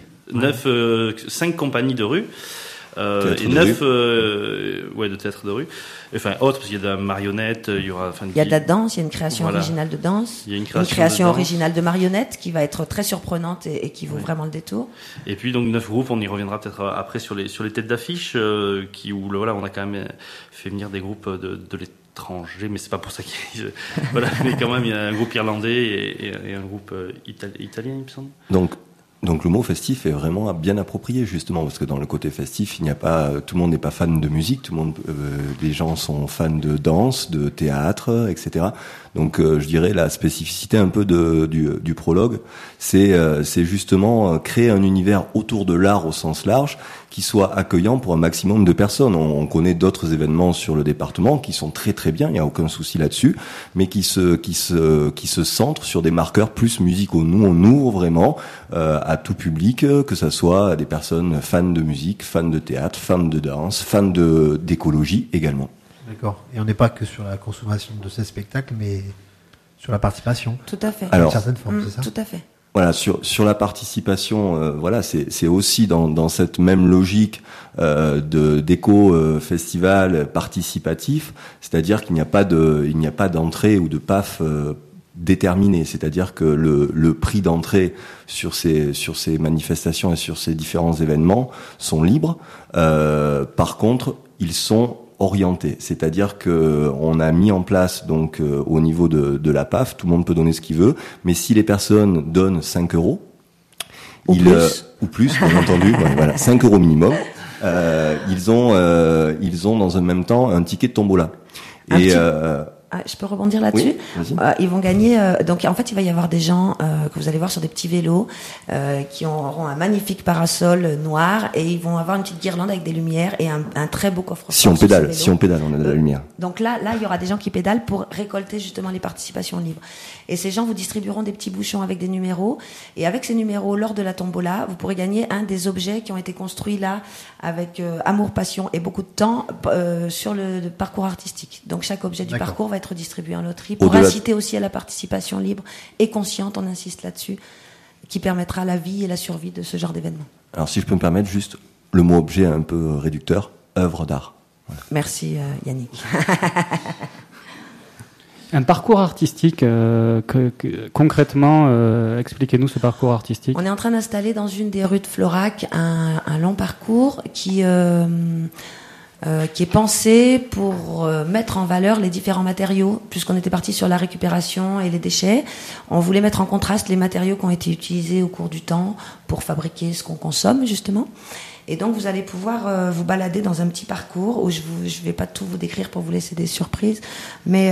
5 compagnies de rue. Et 9 de théâtre de rue, autres, parce qu'il y a de la marionnette, il y aura il y a de la danse, il y a une création originale de danse, il y a une création originale de marionnette qui va être très surprenante et qui vaut vraiment le détour. Et puis donc 9 groupes, on y reviendra peut-être après sur les têtes d'affiche on a quand même fait venir des groupes de l'étranger, mais c'est pas pour ça mais quand même il y a un groupe irlandais et un groupe italien, il me semble. Donc le mot festif est vraiment bien approprié justement parce que dans le côté festif, il n'y a pas tout le monde n'est pas fan de musique, les gens sont fans de danse, de théâtre, etc. Donc je dirais la spécificité un peu du prologue, c'est justement créer un univers autour de l'art au sens large qui soit accueillant pour un maximum de personnes. On connaît d'autres événements sur le département qui sont très très bien, il n'y a aucun souci là-dessus, mais qui se centrent sur des marqueurs plus musicaux. Nous on ouvre vraiment à tout public, que ça soit des personnes fans de musique, fans de théâtre, fans de danse, fans d'écologie également. D'accord. Et on n'est pas que sur la consommation de ces spectacles, mais sur la participation. Tout à fait. Alors, certaines formes, c'est ça ? Tout à fait. Voilà, sur la participation, c'est aussi dans cette même logique d'éco-festival participatif, c'est-à-dire qu'il n'y a pas d'entrée ou de PAF déterminé, c'est-à-dire que le prix d'entrée sur ces manifestations et sur ces différents événements sont libres. Par contre, ils sont orientés, c'est-à-dire que on a mis en place donc au niveau de la PAF, tout le monde peut donner ce qu'il veut, mais si les personnes donnent 5 €, ou plus, bien entendu, voilà, 5 € minimum, ils ont dans un même temps un ticket de tombola. Je peux rebondir là-dessus. Oui, ils vont gagner. Donc en fait, il va y avoir des gens que vous allez voir sur des petits vélos qui auront un magnifique parasol noir et ils vont avoir une petite guirlande avec des lumières et un très beau coffre-fort. Si on pédale, on a de la lumière. Donc là, il y aura des gens qui pédalent pour récolter justement les participations libres. Et ces gens vous distribueront des petits bouchons avec des numéros. Et avec ces numéros, lors de la tombola, vous pourrez gagner un des objets qui ont été construits là avec amour, passion et beaucoup de temps sur le parcours artistique. Donc chaque objet du parcours va être distribué en loterie pour inciter aussi à la participation libre et consciente, on insiste là-dessus, qui permettra la vie et la survie de ce genre d'événement. Alors si je peux me permettre, juste le mot objet un peu réducteur, œuvre d'art. Voilà. Merci Yannick. Un parcours artistique, concrètement, expliquez-nous ce parcours artistique. On est en train d'installer dans une des rues de Florac un long parcours qui est pensé pour mettre en valeur les différents matériaux, puisqu'on était parti sur la récupération et les déchets. On voulait mettre en contraste les matériaux qui ont été utilisés au cours du temps pour fabriquer ce qu'on consomme, justement. Et donc, vous allez pouvoir vous balader dans un petit parcours où je vais pas tout vous décrire pour vous laisser des surprises, mais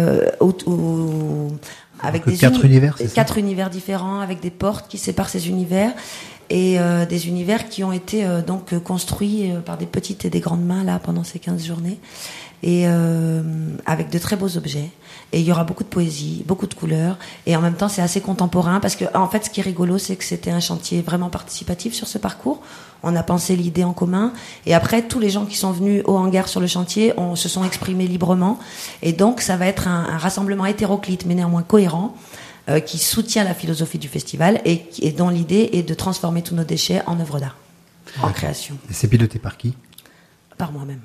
avec des quatre univers différents, avec des portes qui séparent ces univers. Et des univers qui ont été donc construits par des petites et des grandes mains là pendant ces 15 journées et avec de très beaux objets. Et il y aura beaucoup de poésie, beaucoup de couleurs et en même temps c'est assez contemporain parce que en fait ce qui est rigolo c'est que c'était un chantier vraiment participatif sur ce parcours. On a pensé l'idée en commun et après tous les gens qui sont venus au hangar sur le chantier se sont exprimés librement et donc ça va être un rassemblement hétéroclite mais néanmoins cohérent. Qui soutient la philosophie du festival et dont l'idée est de transformer tous nos déchets en œuvres d'art, en création. Et c'est piloté par qui ? Par moi-même.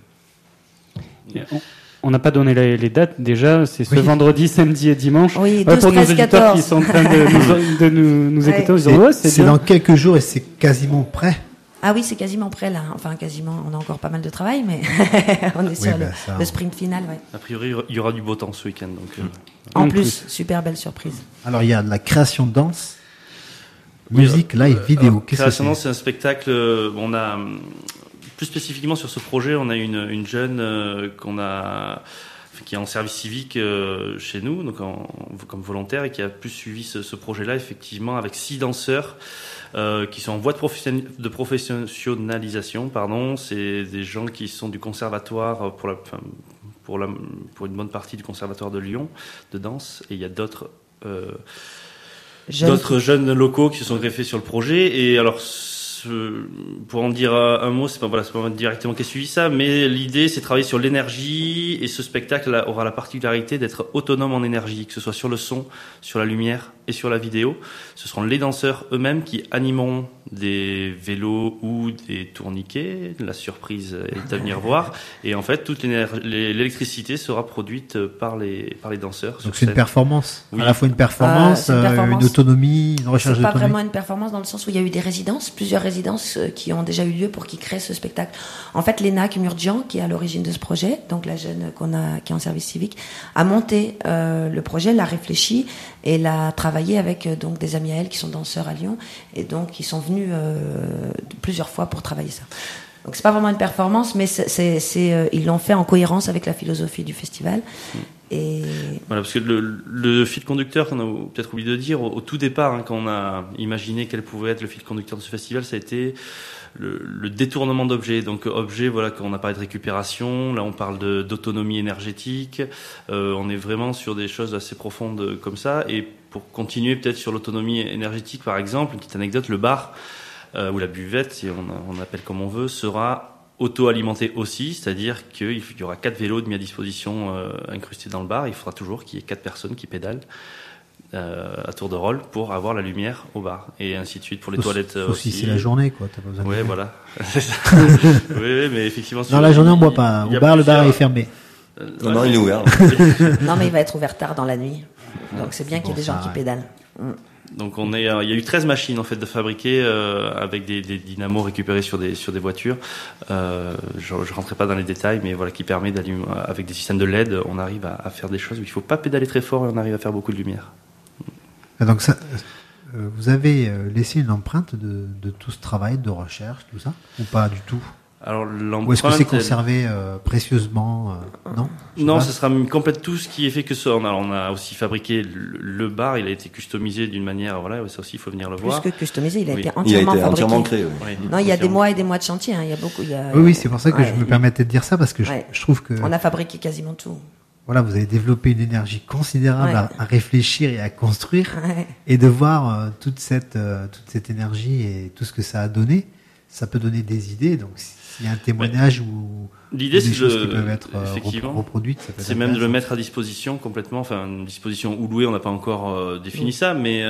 On n'a pas donné les dates déjà, c'est ce vendredi, samedi et dimanche. Oui, 12, pour 13, nos auditeurs 14. qui sont en train de nous écouter, c'est dans quelques jours et c'est quasiment prêt. Ah oui, c'est quasiment prêt là. Enfin, quasiment, on a encore pas mal de travail, mais on est sur le sprint final. Ouais. A priori, il y aura du beau temps ce week-end. Donc, en plus, super belle surprise. Alors, il y a de la création de danse, musique, live, vidéo. Qu'est-ce que c'est ? Création de danse, c'est un spectacle. On a, plus spécifiquement sur ce projet, on a une jeune qui est en service civique chez nous, donc comme volontaire, et qui a plus suivi ce projet-là, effectivement, avec 6 danseurs. Qui sont en voie de professionnalisation, pardon. C'est des gens qui sont du conservatoire pour une bonne partie du conservatoire de Lyon de danse, et il y a d'autres jeunes locaux qui se sont greffés sur le projet. Et alors, pour en dire un mot, c'est pas directement qui a suivi ça, mais l'idée c'est de travailler sur l'énergie, et ce spectacle aura la particularité d'être autonome en énergie, que ce soit sur le son, sur la lumière et sur la vidéo. Ce seront les danseurs eux-mêmes qui animeront des vélos ou des tourniquets. La surprise est à venir voir. Et en fait, toute l'électricité sera produite par les danseurs. Donc c'est une performance. Oui. À la fois une performance, une autonomie, une recherche d'autonomie. C'est pas vraiment une performance dans le sens où il y a eu des résidences, plusieurs résidences qui ont déjà eu lieu pour qu'ils créent ce spectacle. En fait, Léna Kumurjian, qui est à l'origine de ce projet, donc la jeune qui est en service civique, a monté le projet, l'a réfléchi et l'a travaillé avec donc des amis à elle qui sont danseurs à Lyon et donc ils sont venus plusieurs fois pour travailler ça. Donc c'est pas vraiment une performance, mais ils l'ont fait en cohérence avec la philosophie du festival. Et voilà, parce que le fil conducteur qu'on a peut-être oublié de dire au tout départ, quand on a imaginé quel pouvait être le fil conducteur de ce festival, ça a été le détournement d'objets. Donc objets, voilà, quand on a parlé de récupération, là on parle d'autonomie énergétique. On est vraiment sur des choses assez profondes comme ça. Et pour continuer peut-être sur l'autonomie énergétique, par exemple, une petite anecdote, le bar ou la buvette, si on appelle comme on veut, sera auto-alimenté aussi, c'est-à-dire qu'il y aura 4 vélos mis à disposition incrustés dans le bar. Il faudra toujours qu'il y ait 4 personnes qui pédalent à tour de rôle pour avoir la lumière au bar, et ainsi de suite pour les toilettes aussi. C'est la journée, quoi. T'as pas besoin de voilà. Oui, mais effectivement. Dans la journée, on boit pas. Au bar, le bar est fermé. Non, il est ouvert. Non, mais il va être ouvert tard dans la nuit. Donc c'est bien qu'il y ait des gens qui pédalent. Donc il y a eu 13 machines en fait de fabriquer avec des dynamos récupérés sur des voitures. Je rentrerai pas dans les détails, mais voilà, qui permet d'allumer avec des systèmes de LED, on arrive à faire des choses où il faut pas pédaler très fort et on arrive à faire beaucoup de lumière. Et donc ça, vous avez laissé une empreinte de tout ce travail de recherche, tout ça, ou pas du tout? Alors, ou est-ce que c'est conservé précieusement Non. Non, ça sera complète tout ce qui est fait que ça. On a aussi fabriqué le bar. Il a été customisé d'une manière. Voilà, ça aussi, il faut venir le voir. Plus que customisé, il a été entièrement fabriqué. Entièrement créé. Oui. Non, il y a des mois et des mois de chantier. Hein. Il y a beaucoup. Oui, c'est pour ça que je me permettais de dire ça parce que je trouve que. On a fabriqué quasiment tout. Voilà, vous avez développé une énergie considérable à réfléchir et à construire, et de voir toute cette énergie et tout ce que ça a donné. Ça peut donner des idées. Donc, s'il y a un témoignage ou l'idée, des choses qui peuvent être reproduites, ça peut c'est même de le mettre à disposition complètement. Enfin, une disposition ou louée, on n'a pas encore défini ça, mais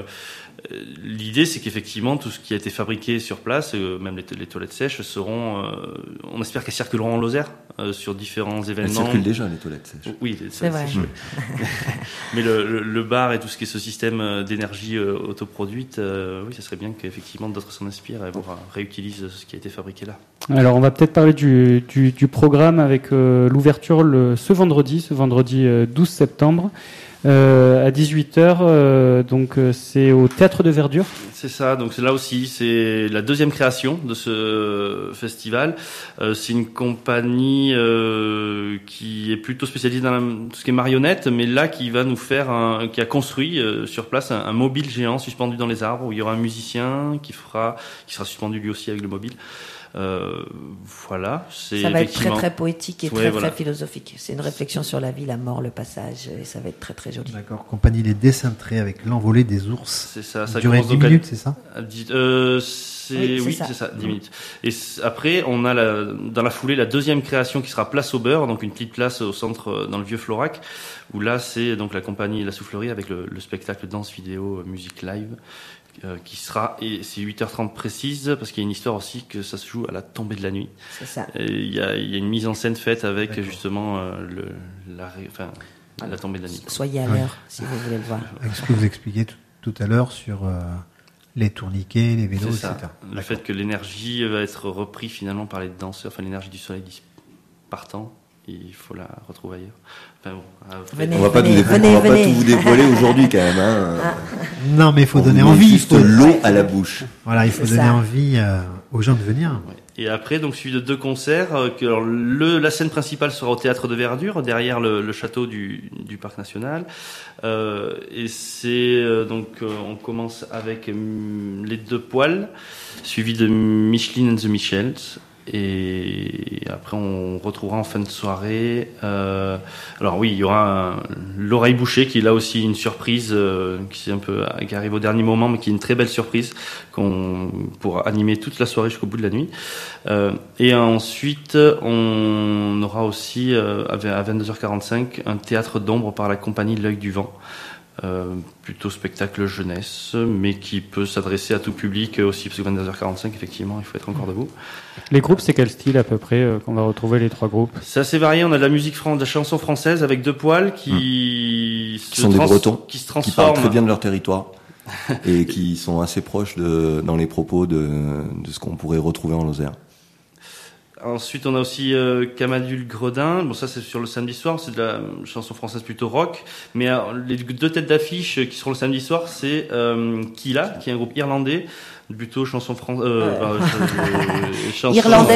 l'idée, c'est qu'effectivement, tout ce qui a été fabriqué sur place, même les toilettes sèches, seront. On espère qu'elles circuleront en Lozère sur différents événements. Elles circulent déjà, les toilettes sèches. Oui, c'est vrai. Mais le bar et tout ce qui est ce système d'énergie autoproduite, oui, ça serait bien qu'effectivement d'autres s'en inspirent et réutilisent ce qui a été fabriqué là. Alors, on va peut-être parler du programme avec l'ouverture ce vendredi 12 septembre. À 18h, donc c'est au Théâtre de Verdure. C'est ça, donc c'est là aussi, c'est la deuxième création de ce festival. C'est une compagnie qui est plutôt spécialisée dans tout ce qui est marionnette, mais là qui va nous faire qui a construit sur place un mobile géant suspendu dans les arbres où il y aura un musicien qui sera suspendu lui aussi avec le mobile. Voilà, ça va être très très poétique et très philosophique. C'est une réflexion sur la vie, la mort, le passage, et ça va être très très joli. D'accord. Compagnie Les Décintrés avec l'envolée des ours. C'est ça. Ça durait 10 minutes, c'est ça? Oui, c'est ça, 10 minutes. Et après, on a dans la foulée la deuxième création qui sera Place au Beurre, donc une petite place au centre dans le vieux Florac, où là c'est donc la compagnie La Soufflerie avec le spectacle danse, vidéo, musique live. Qui sera, et c'est 8h30 précise, parce qu'il y a une histoire aussi que ça se joue à la tombée de la nuit. C'est ça. Il y a une mise en scène faite avec justement la tombée de la nuit. Soyez à l'heure si vous voulez le voir. Avec ce que vous expliquiez tout à l'heure sur les tourniquets, les vélos, etc. Le fait que l'énergie va être reprise finalement par les danseurs, enfin l'énergie du soleil partant. Il faut la retrouver ailleurs. Enfin bon, on va pas tout vous dévoiler aujourd'hui quand même. Hein. Non, mais il faut donner envie. Juste l'eau à la bouche. Voilà, il faut donner envie aux gens de venir. Et après, donc suivi de 2 concerts. La scène principale sera au Théâtre de Verdure, derrière le château du Parc National. Et c'est donc on commence avec les 2 poils, suivi de Micheline and the Michels. Et après, on retrouvera en fin de soirée. Alors oui, il y aura l'oreille bouchée qui est là aussi une surprise qui arrive au dernier moment, mais qui est une très belle surprise pour animer toute la soirée jusqu'au bout de la nuit. Et ensuite, on aura aussi à 22h45 un théâtre d'ombre par la compagnie L'Œil du Vent. Plutôt spectacle jeunesse, mais qui peut s'adresser à tout public aussi, parce que 22h45, effectivement, il faut être encore debout. Les groupes, c'est quel style à peu près qu'on va retrouver les 3 groupes? C'est assez varié. On a de la musique de la chanson française avec 2 poils qui sont des Bretons, qui se transforment, qui parlent très bien de leur territoire et qui sont assez proches dans les propos de ce qu'on pourrait retrouver en Lozère. Ensuite, on a aussi Camadul Gredin. Bon, ça, c'est sur le samedi soir. C'est de la chanson française plutôt rock. Mais les 2 têtes d'affiche qui seront le samedi soir, c'est Kila, qui est un groupe irlandais, plutôt chanson française. Irlandais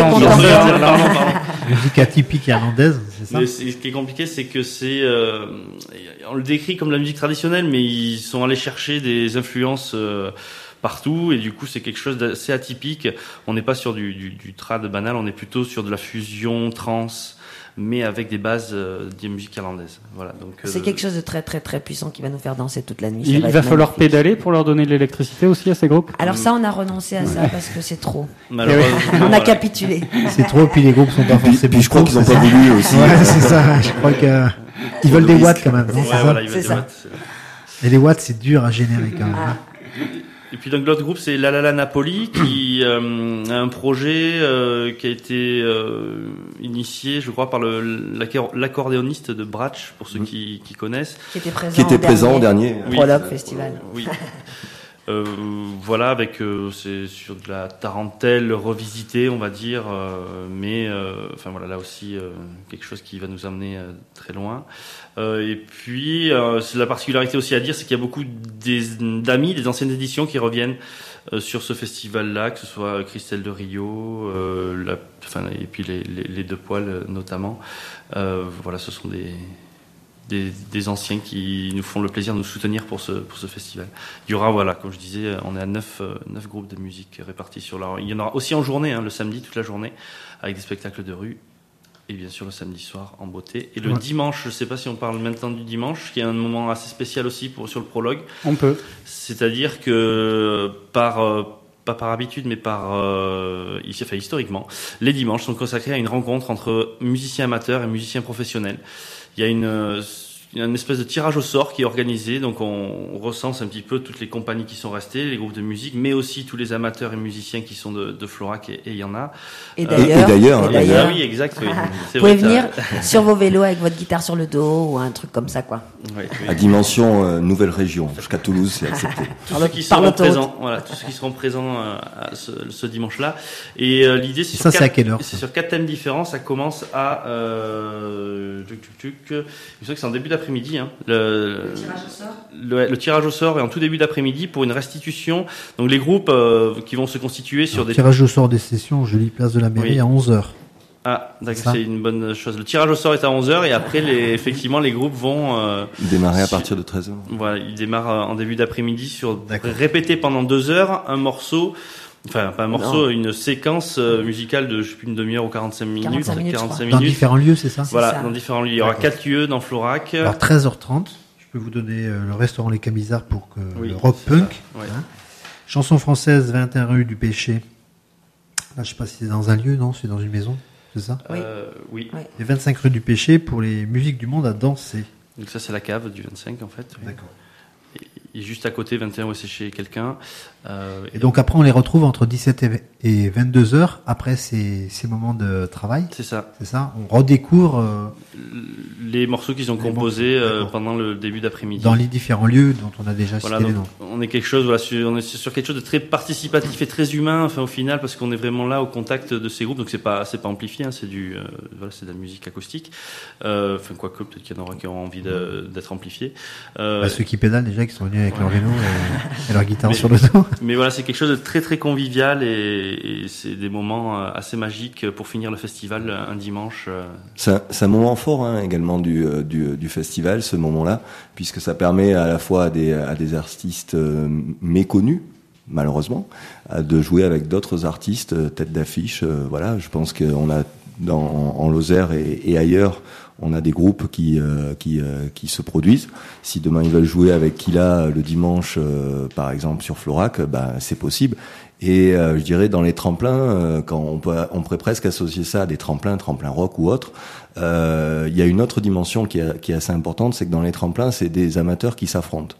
musique atypique irlandaise, c'est ça. Mais ce qui est compliqué, c'est que on le décrit comme la musique traditionnelle, mais ils sont allés chercher des influences partout, et du coup c'est quelque chose d'assez atypique. On n'est pas sur du trad banal, on est plutôt sur de la fusion trance, mais avec des bases de musique irlandaise. Voilà, donc c'est quelque chose de très très très puissant qui va nous faire danser toute la nuit. Il va falloir pédaler pour leur donner de l'électricité aussi à ces groupes. Alors ça, on a renoncé à ça parce que c'est trop. On a capitulé. C'est trop, puis les groupes sont pas forcément. Puis je crois qu'ils n'ont pas voulu aussi. Ouais, c'est ça. Je crois qu'ils veulent des watts quand même. C'est ça. Et les watts, c'est dur à générer quand même. Et puis donc l'autre groupe c'est La La La Napoli qui a un projet qui a été initié, je crois, par l'accordéoniste de Bratsch, pour ceux qui connaissent. Qui était présent au dernier Prologue Festival. Oui. Voilà, avec c'est sur de la tarentelle revisitée, on va dire, mais enfin voilà, là aussi quelque chose qui va nous amener très loin. Et puis c'est la particularité aussi à dire, c'est qu'il y a beaucoup d'amis des anciennes éditions qui reviennent sur ce festival-là, que ce soit Christelle de Rio, et puis les Deux Poils notamment. Voilà, ce sont des anciens qui nous font le plaisir de nous soutenir pour ce festival. Il y aura, voilà, comme je disais, on est à 9 groupes de musique répartis sur la... Il y en aura aussi en journée, le samedi, toute la journée, avec des spectacles de rue, et bien sûr le samedi soir en beauté. Et le dimanche, je ne sais pas si on parle maintenant du dimanche, qui est un moment assez spécial aussi sur le prologue. On peut. C'est-à-dire que pas par habitude, mais historiquement, les dimanches sont consacrés à une rencontre entre musiciens amateurs et musiciens professionnels. Il y a une espèce de tirage au sort qui est organisé, donc on recense un petit peu toutes les compagnies qui sont restées, les groupes de musique, mais aussi tous les amateurs et musiciens qui sont de Florac, et il y en a. Et d'ailleurs. Oui, exact. Oui. Vous pouvez venir sur vos vélos avec votre guitare sur le dos ou un truc comme ça, quoi. Oui. À dimension nouvelle région, jusqu'à Toulouse, c'est accepté. Tous ceux qui seront présents, tous ceux qui seront présents ce dimanche-là. Et l'idée, c'est c'est à quelle heure? C'est sur 4 thèmes différents. Ça commence à je sais que c'est en début d'après-midi. Le tirage au sort. Le tirage au sort est en tout début d'après-midi pour une restitution. Donc les groupes qui vont se constituer sur des tirage au sort des sessions, je lis place de la mairie à 11h. Ah, d'accord, c'est une bonne chose. Le tirage au sort est à 11h et après, effectivement, les groupes vont démarrer à partir de 13h. Voilà, ils démarrent en début d'après-midi répéter pendant 2 heures un morceau. Enfin, pas un morceau, une séquence musicale de, je sais plus, une demi-heure ou 45 minutes. 45 minutes. Dans différents lieux, c'est ça? Voilà, dans différents lieux. Il y aura 4 lieux dans Florac. Alors, 13h30, je peux vous donner le restaurant Les Camisards pour le rock punk. Ouais. Chanson française, 21 rue du Péché. Là, je sais pas si c'est dans un lieu, non? C'est dans une maison, c'est ça? Oui. Et 25 rue du Péché pour les musiques du monde à danser. Donc ça, c'est la cave du 25, en fait. D'accord. Et juste à côté, 21 où c'est chez quelqu'un. Et donc après, on les retrouve entre 17 et 22 heures après ces moments de travail. C'est ça. C'est ça. On redécouvre les morceaux qu'ils ont composés pendant le début d'après-midi. Dans les différents lieux dont on a déjà cité les noms. On est on est sur quelque chose de très participatif et très humain, enfin au final, parce qu'on est vraiment là au contact de ces groupes. Donc c'est pas amplifié, c'est c'est de la musique acoustique. Enfin quoique peut-être qu'il y en aura qui auront envie d'être amplifiés. Ceux qui pédalent déjà, qui sont venus avec leur vélo et leur guitare sur le dos. Mais voilà, c'est quelque chose de très très convivial et c'est des moments assez magiques pour finir le festival un dimanche. C'est un moment fort également du festival, ce moment-là, puisque ça permet à la fois à des artistes méconnus, malheureusement, de jouer avec d'autres artistes tête d'affiche. Voilà, je pense qu'on a en Lozère et ailleurs, on a des groupes qui se produisent. Si demain ils veulent jouer avec Kila le dimanche, par exemple sur Florac, c'est possible. Et je dirais dans les tremplins, quand on pourrait presque associer ça à des tremplins rock ou autre. Il y a une autre dimension qui est assez importante, c'est que dans les tremplins, c'est des amateurs qui s'affrontent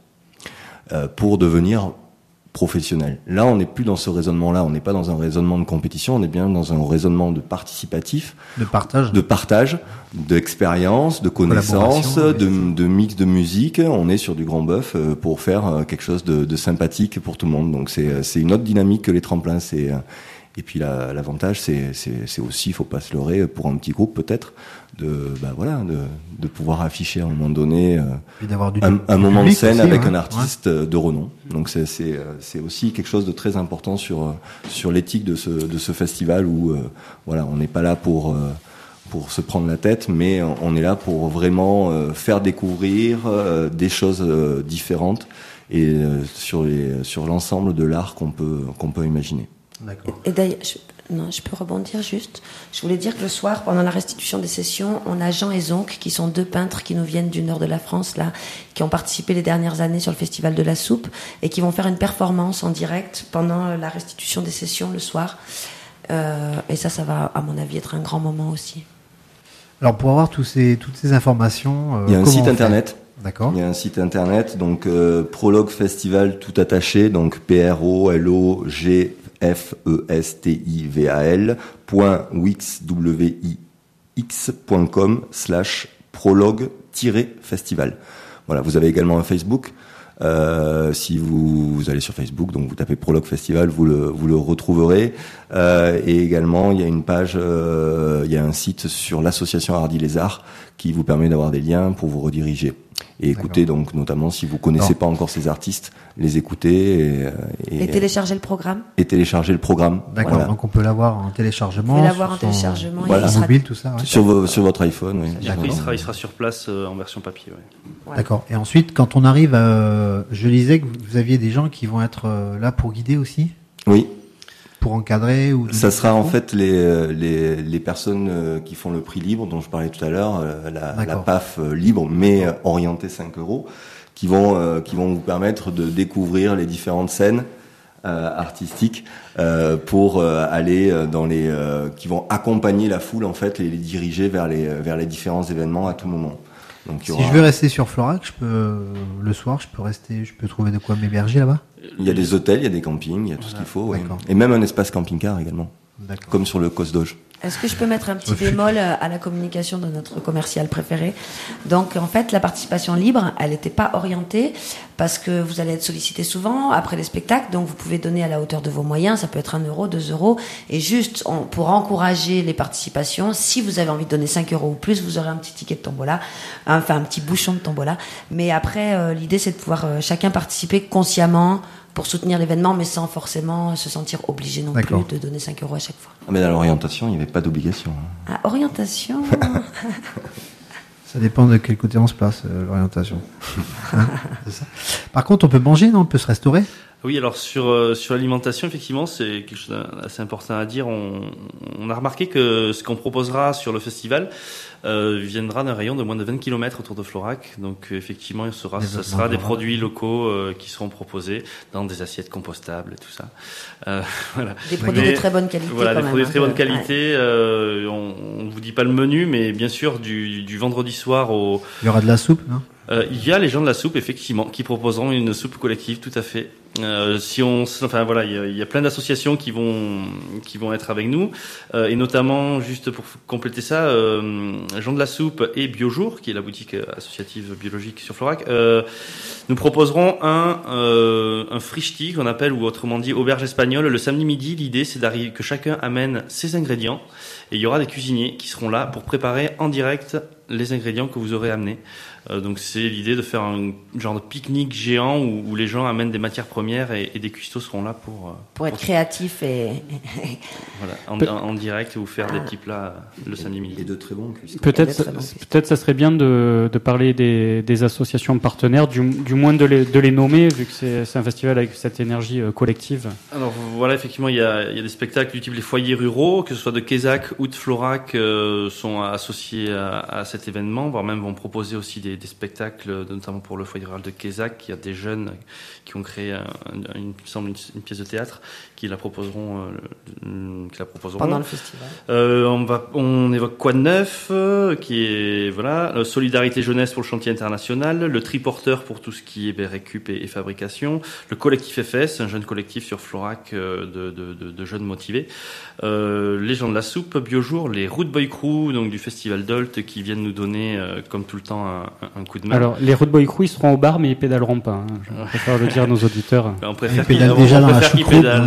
pour devenir professionnel. Là, on n'est plus dans ce raisonnement-là. On n'est pas dans un raisonnement de compétition. On est bien dans un raisonnement de participatif, de partage, d'expérience, de connaissance, de mix de musique. On est sur du grand bœuf pour faire quelque chose de sympathique pour tout le monde. Donc c'est une autre dynamique que les tremplins. Et puis l'avantage, c'est aussi, il faut pas se leurrer, pour un petit groupe peut-être, de pouvoir afficher à un moment donné un moment de scène aussi, avec un artiste de renom. Donc c'est aussi quelque chose de très important sur l'éthique de ce festival où on n'est pas là pour se prendre la tête, mais on est là pour vraiment faire découvrir des choses différentes et sur l'ensemble de l'art qu'on peut imaginer. D'accord. Et d'ailleurs, je peux rebondir juste. Je voulais dire que le soir, pendant la restitution des sessions, on a Jean et Zonk, qui sont 2 peintres qui nous viennent du nord de la France, là, qui ont participé les dernières années sur le Festival de la Soupe et qui vont faire une performance en direct pendant la restitution des sessions le soir. Et ça va, à mon avis, être un grand moment aussi. Alors, pour avoir toutes ces informations... il y a un site internet. D'accord. Il y a un site internet, donc Prologue Festival tout attaché, donc prologfestival.wix.com/prologue-festival. Voilà, vous avez également un Facebook. Si vous allez sur Facebook, donc vous tapez Prologue Festival, vous le retrouverez. Et également, il y a une page, il y a un site sur l'association Hardy les Arts qui vous permet d'avoir des liens pour vous rediriger. Et écoutez, donc notamment si vous connaissez pas encore ces artistes, les écouter et télécharger le programme. Et télécharger le programme. D'accord. Voilà. Donc on peut l'avoir en téléchargement. On peut l'avoir en téléchargement. Voilà. Et mobile, tout ça. Ouais. Sur votre iPhone. Oui. Et après, il sera sur place en version papier. Ouais. Ouais. D'accord. Et ensuite, quand on arrive, je lisais que vous aviez des gens qui vont être là pour guider aussi. Oui. Pour encadrer ou. Ça sera en fait les personnes qui font le prix libre dont je parlais tout à l'heure, la PAF libre, mais orientée 5 €, qui vont vous permettre de découvrir les différentes scènes artistiques pour aller dans qui vont accompagner la foule en fait et les diriger vers les différents événements à tout moment. Donc, si je veux rester sur Florac, le soir, je peux trouver de quoi m'héberger là-bas. Il y a des hôtels, il y a des campings, il y a tout ce qu'il faut, oui. Et même un espace camping-car également, comme sur le Cosdoge. Est-ce que je peux mettre un petit bémol à la communication de notre commercial préféré? Donc, en fait, la participation libre, elle n'était pas orientée parce que vous allez être sollicité souvent après les spectacles. Donc, vous pouvez donner à la hauteur de vos moyens. Ça peut être 1 €, 2 €. Et juste, pour encourager les participations, si vous avez envie de donner 5 € ou plus, vous aurez un petit ticket de tombola. Enfin, un petit bouchon de tombola. Mais après, l'idée, c'est de pouvoir chacun participer consciemment pour soutenir l'événement, mais sans forcément se sentir obligé non plus de donner 5 € à chaque fois. Mais dans l'orientation, il n'y avait pas d'obligation. Ah, orientation. Ça dépend de quel côté on se place, l'orientation. C'est ça. Par contre, on peut manger, non? On peut se restaurer? Oui, alors sur l'alimentation, effectivement, c'est quelque chose d'assez important à dire. On a remarqué que ce qu'on proposera sur le festival viendra d'un rayon de moins de 20 km autour de Florac. Donc effectivement, ce sera des produits locaux qui seront proposés dans des assiettes compostables et tout ça. Voilà. Des produits de très bonne qualité. Voilà, des produits de très bonne qualité. On vous dit pas le menu, mais bien sûr du vendredi soir au. Il y aura de la soupe, non? Il y a les gens de la soupe, effectivement, qui proposeront une soupe collective, tout à fait. Il y a plein d'associations qui vont être avec nous, et notamment, juste pour compléter ça, Gens de la Soupe et Biojour, qui est la boutique associative biologique sur Florac, nous proposeront un frichti qu'on appelle, ou autrement dit, auberge espagnole, le samedi midi. L'idée, c'est que chacun amène ses ingrédients, et il y aura des cuisiniers qui seront là pour préparer en direct les ingrédients que vous aurez amenés. Donc c'est l'idée de faire un genre de pique-nique géant où les gens amènent des matières premières et des cuistots seront là pour être créatifs et voilà, en direct, ou faire des petits plats le samedi midi. Et de très bons cuistots. Peut-être ça serait bien de parler des associations partenaires, du moins de les nommer, vu que c'est un festival avec cette énergie collective. Alors voilà, effectivement, il y a des spectacles du type les foyers ruraux, que ce soit de Quézac ou de Florac, sont associés à cet événement, voire même vont proposer aussi des spectacles, notamment pour le foyer rural de Quézac. Il y a des jeunes qui ont créé une pièce de théâtre qui la proposeront pendant le festival. On évoque Quoi de Neuf, qui est Solidarité Jeunesse pour le chantier international, le Triporteur pour tout ce qui est récup et fabrication, le collectif FS, un jeune collectif sur Florac de jeunes motivés, les gens de la soupe, Biojour, les Root Boy Crew, donc du festival d'Olt, qui viennent nous donner comme tout le temps un coup de main. Alors les Root Boy Crew, ils seront au bar, mais ils pédaleront pas, hein. Je préfère le dire à nos auditeurs. On préfère qu'ils pédalent.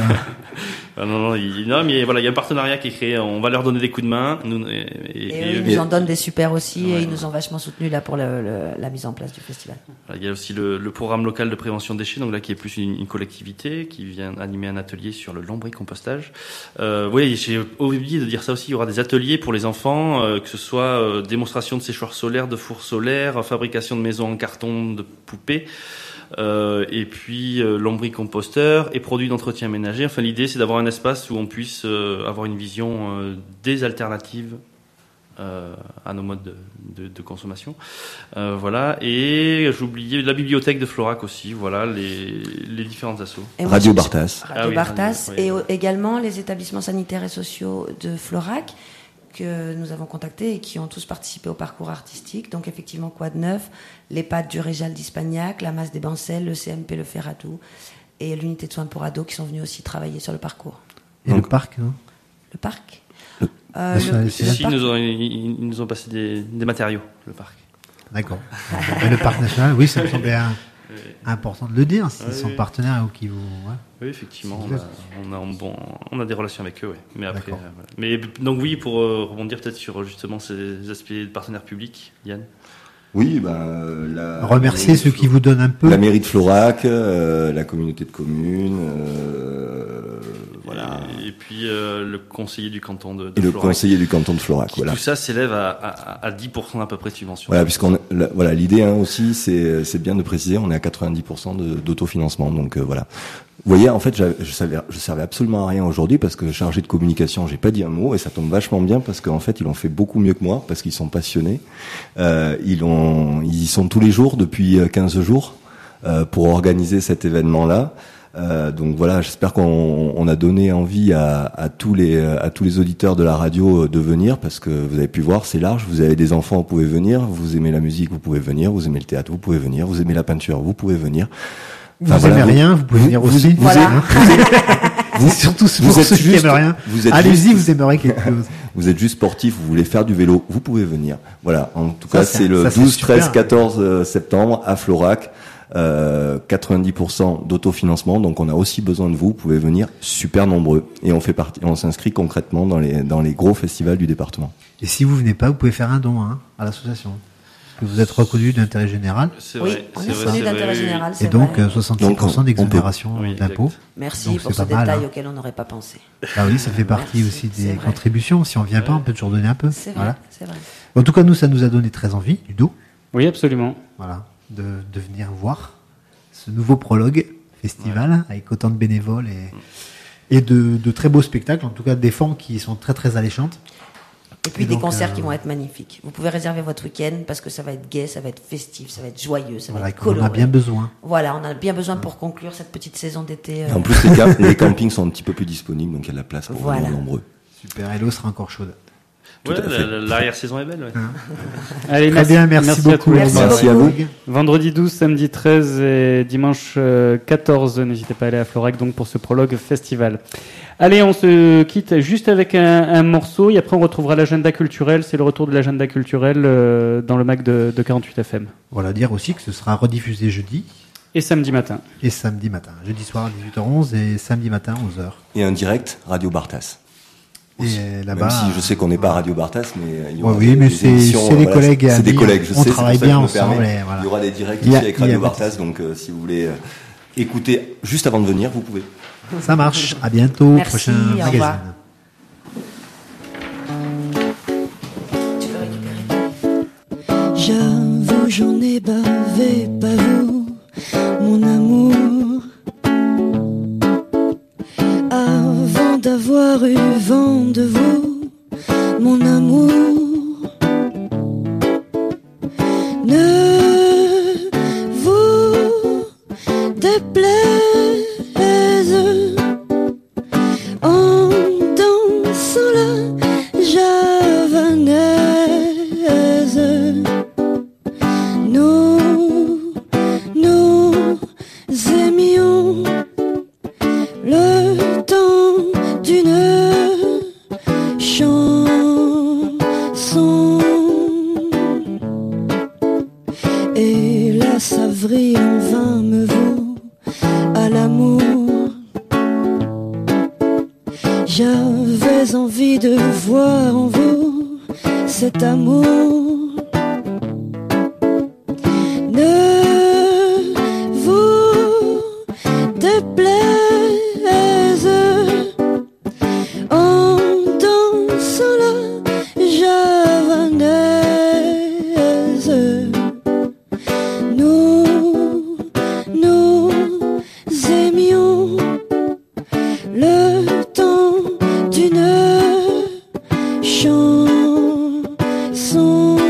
Non, mais voilà, il y a un partenariat qui est créé. On va leur donner des coups de main. Ils nous en donnent des super aussi, et ils nous ont vachement soutenus là pour la mise en place du festival. Il y a aussi le programme local de prévention des déchets, donc là qui est plus une collectivité qui vient animer un atelier sur le lombricompostage. Oui, j'ai oublié de dire ça aussi. Il y aura des ateliers pour les enfants, que ce soit démonstration de séchoirs solaires, de fours solaires, fabrication de maisons en carton, de poupées. Et puis lombricomposteur et produits d'entretien ménager. Enfin, l'idée, c'est d'avoir un espace où on puisse avoir une vision des alternatives à nos modes de consommation. Voilà. Et j'oubliais la bibliothèque de Florac aussi. Voilà, les différents assos. Radio Bartas. Radio Bartas, et également les établissements sanitaires et sociaux de Florac. que nous avons contactés et qui ont tous participé au parcours artistique. Donc effectivement, Quad 9, les pattes du Réjal d'Hispagnac, la masse des Bancels, le CMP, le Ferratou et l'unité de soins pour ados qui sont venus aussi travailler sur le parcours. Et donc, le parc, non? Le parc ils nous ont passé des matériaux, le parc. D'accord. Et le parc national, oui, ça me semblait important de le dire, s'ils sont partenaires ou qui vous... Ouais. Oui, effectivement, on a des relations avec eux, ouais. Mais après, voilà. Mais donc oui, pour rebondir peut-être sur justement ces aspects de partenaires publics, Yann. Oui, remercier ceux qui vous donnent un peu. La mairie de Florac, la communauté de communes, voilà. Et puis le conseiller du canton de Florac. Le conseiller du canton de Florac, voilà. Tout ça s'élève à 10% à peu près de subvention. Voilà, voilà, l'idée aussi, c'est bien de préciser, on est à 90% d'autofinancement, donc voilà. Vous voyez, en fait, je servais absolument à rien aujourd'hui parce que chargé de communication, j'ai pas dit un mot et ça tombe vachement bien parce qu'en fait, ils l'ont fait beaucoup mieux que moi parce qu'ils sont passionnés. Ils y sont tous les jours depuis 15 jours pour organiser cet événement-là. Donc voilà, j'espère qu'on a donné envie à tous les auditeurs de la radio de venir parce que vous avez pu voir, c'est large. Vous avez des enfants, vous pouvez venir. Vous aimez la musique, vous pouvez venir. Vous aimez le théâtre, vous pouvez venir. Vous aimez la peinture, vous pouvez venir. Vous aimez rien, vous pouvez venir aussi. Surtout pour ceux qui n'aiment rien. Allez-y, vous aimerez quelque chose. Vous êtes juste sportif, vous voulez faire du vélo, vous pouvez venir. Voilà. En tout cas, c'est le 12, 13, 14 septembre à Florac. 90% d'autofinancement, donc on a aussi besoin de vous. Vous pouvez venir, super nombreux, et on s'inscrit concrètement dans les gros festivals du département. Et si vous venez pas, vous pouvez faire un don à l'association. Parce que vous êtes reconnu d'intérêt général. C'est vrai. Oui, on est reconnu d'intérêt général. Et donc 66% d'exonération d'impôts. Merci pour ce détail auquel on n'aurait pas pensé. Ah oui, ça fait partie aussi des contributions. Si on vient pas, on peut toujours donner un peu. C'est vrai, c'est vrai. En tout cas, nous, ça nous a donné très envie, Ludo. Oui, absolument. Voilà. De venir voir ce nouveau prologue festival avec autant de bénévoles et de très beaux spectacles, en tout cas des formes qui sont très très alléchantes. Et puis des concerts qui vont être magnifiques. Vous pouvez réserver votre week-end parce que ça va être gai, ça va être festif, ça va être joyeux, ça va être coloré. On a bien besoin. Voilà, on a bien besoin pour conclure cette petite saison d'été. En plus, les campings sont un petit peu plus disponibles, donc il y a de la place pour venir nombreux. Super, et l'eau sera encore chaude. Ouais, l'arrière-saison est belle. Ouais. Allez, très bien, merci beaucoup. Merci à vous. Vendredi 12, samedi 13 et dimanche 14, n'hésitez pas à aller à Florac donc pour ce prologue festival. Allez, on se quitte juste avec un morceau et après on retrouvera l'agenda culturel. C'est le retour de l'agenda culturel dans le MAC de 48 FM. Voilà, dire aussi que ce sera rediffusé jeudi. Et samedi matin. Jeudi soir à 18h11 et samedi matin 11h. Et un direct, Radio Barthas. Et là-bas, même si je sais qu'on n'est pas Radio Barthas, mais il y aura mais c'est des collègues. C'est des collègues. On travaille bien ensemble. Il y aura des directs aussi avec Radio Barthas, donc si vous voulez écouter juste avant de venir, vous pouvez. Ça marche. À bientôt. Merci, prochain magazine. Tu peux récupérer. J'avoue, j'en ai bavé, pas vous, mon amour. Avant d'avoir eu vent de vous, mon amour, ne vous déplaise en dansant la javanaise. Nous aimions le temps d'une chanson. Et la savrie en vain me vaut à l'amour. J'avais envie de voir en vous cet amour. Ne vous déplaise en dansant la javanaise. Nous aimions le temps d'une chanson.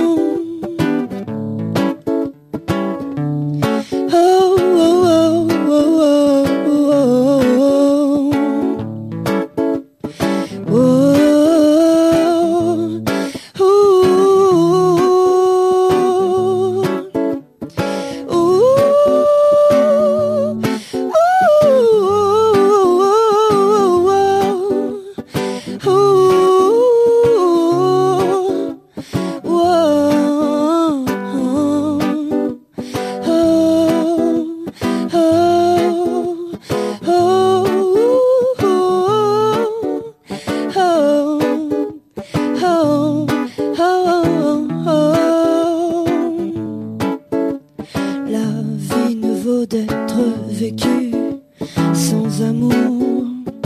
sans amour.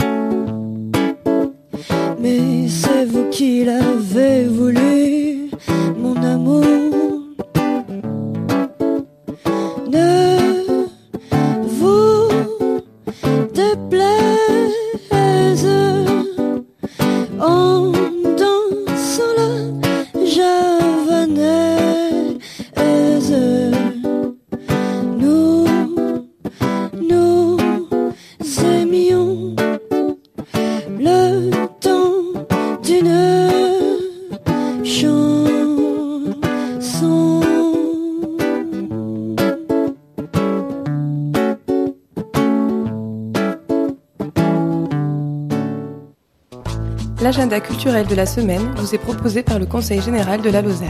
Mais c'est vous qui l'avez voulu, mon amour. Ne vous déplaise en dansant la javanaise. Nous aimions le temps d'une chanson. L'agenda culturel de la semaine vous est proposé par le Conseil général de la Lozère.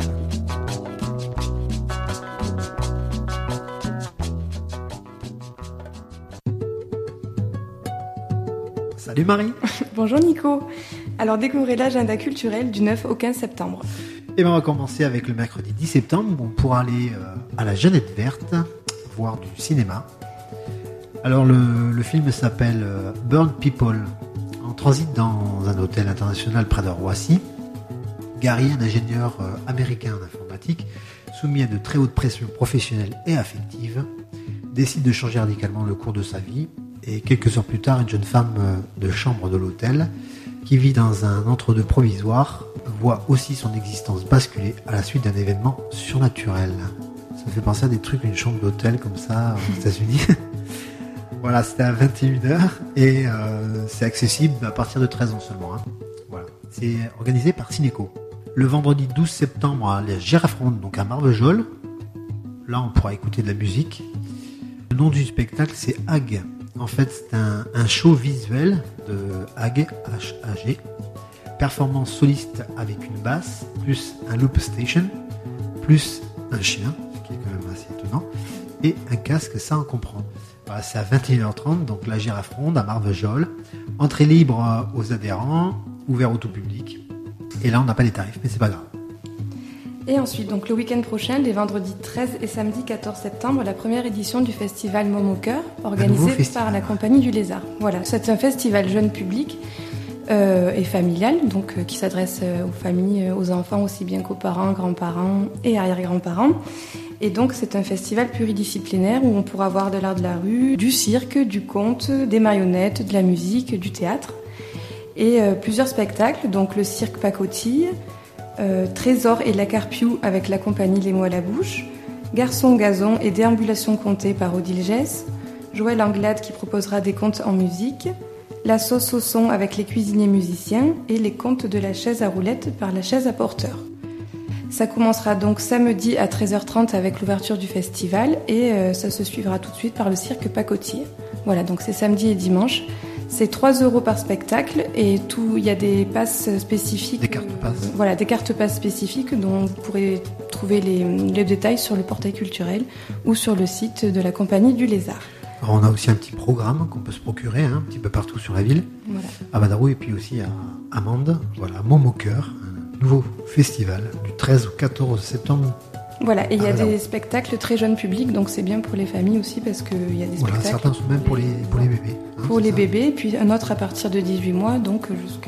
Salut Marie. Bonjour Nico. Alors découvrez l'agenda culturel du 9 au 15 septembre. Et ben on va commencer avec le mercredi 10 septembre. On pourra aller à la Jeannette Verte, voir du cinéma. Alors le film s'appelle Burn People. En transit dans un hôtel international près de Roissy, Gary, un ingénieur américain en informatique, soumis à de très hautes pressions professionnelles et affectives, décide de changer radicalement le cours de sa vie. Et quelques heures plus tard, une jeune femme de chambre de l'hôtel, qui vit dans un entre-deux provisoire, voit aussi son existence basculer à la suite d'un événement surnaturel. Ça me fait penser à des trucs, une chambre d'hôtel comme ça aux États-Unis. Voilà, c'était à 21h et c'est accessible à partir de 13 ans seulement. Hein. Voilà. C'est organisé par Cinéco. Le vendredi 12 septembre à la Giraffe-Ronde, donc à Marvejols. Là, on pourra écouter de la musique. Le nom du spectacle, c'est Hag. En fait, c'est un show visuel de Hag, H-A-G. Performance soliste avec une basse, plus un loop station, plus un chien, ce qui est quand même assez étonnant, et un casque, ça on comprend. Voilà, c'est à 21h30, donc la Giraffe-Ronde à Marvejols. Entrée libre aux adhérents, ouvert au tout public. Et là, on n'a pas les tarifs, mais c'est pas grave. Et ensuite, donc le week-end prochain, les vendredis 13 et samedi 14 septembre, la première édition du festival Môme au cœur, organisé par la Compagnie du Lézard. Voilà, c'est un festival jeune public et familial, donc qui s'adresse aux familles, aux enfants aussi bien qu'aux parents, grands-parents et arrière-grands-parents. Et donc c'est un festival pluridisciplinaire où on pourra voir de l'art de la rue, du cirque, du conte, des marionnettes, de la musique, du théâtre et plusieurs spectacles, donc le cirque Pacotille, Trésor et la Carpiou avec la compagnie Les Mots à la Bouche, Garçon Gazon et déambulation contée par Odile Gess, Joël Anglade qui proposera des contes en musique, La Sauce au son avec les cuisiniers musiciens et les contes de la chaise à roulettes par la chaise à porteur. Ça commencera donc samedi à 13h30 avec l'ouverture du festival et ça se suivra tout de suite par le cirque Pacotille. Voilà, donc c'est samedi et dimanche. C'est 3 € par spectacle et tout. Il y a des passes spécifiques. Des cartes passes. Voilà, des cartes passes spécifiques dont vous pourrez trouver les détails sur le portail culturel ou sur le site de la Compagnie du Lézard. Alors on a aussi un petit programme qu'on peut se procurer un petit peu partout sur la ville, voilà. À Badarou et puis aussi à Mende. Voilà, Môme au cœur, un nouveau festival du 13 au 14 septembre. Voilà, et il y a des spectacles très jeune public, donc c'est bien pour les familles aussi parce qu'il y a des spectacles. Voilà, certains sont même pour les bébés. Hein, pour les bébés, et puis un autre à partir de 18 mois, donc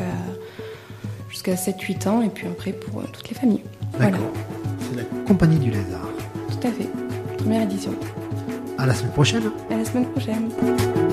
jusqu'à 7-8 ans, et puis après pour toutes les familles. D'accord. Voilà. C'est la Compagnie du Lézard. Tout à fait. Première édition. À la semaine prochaine. À la semaine prochaine.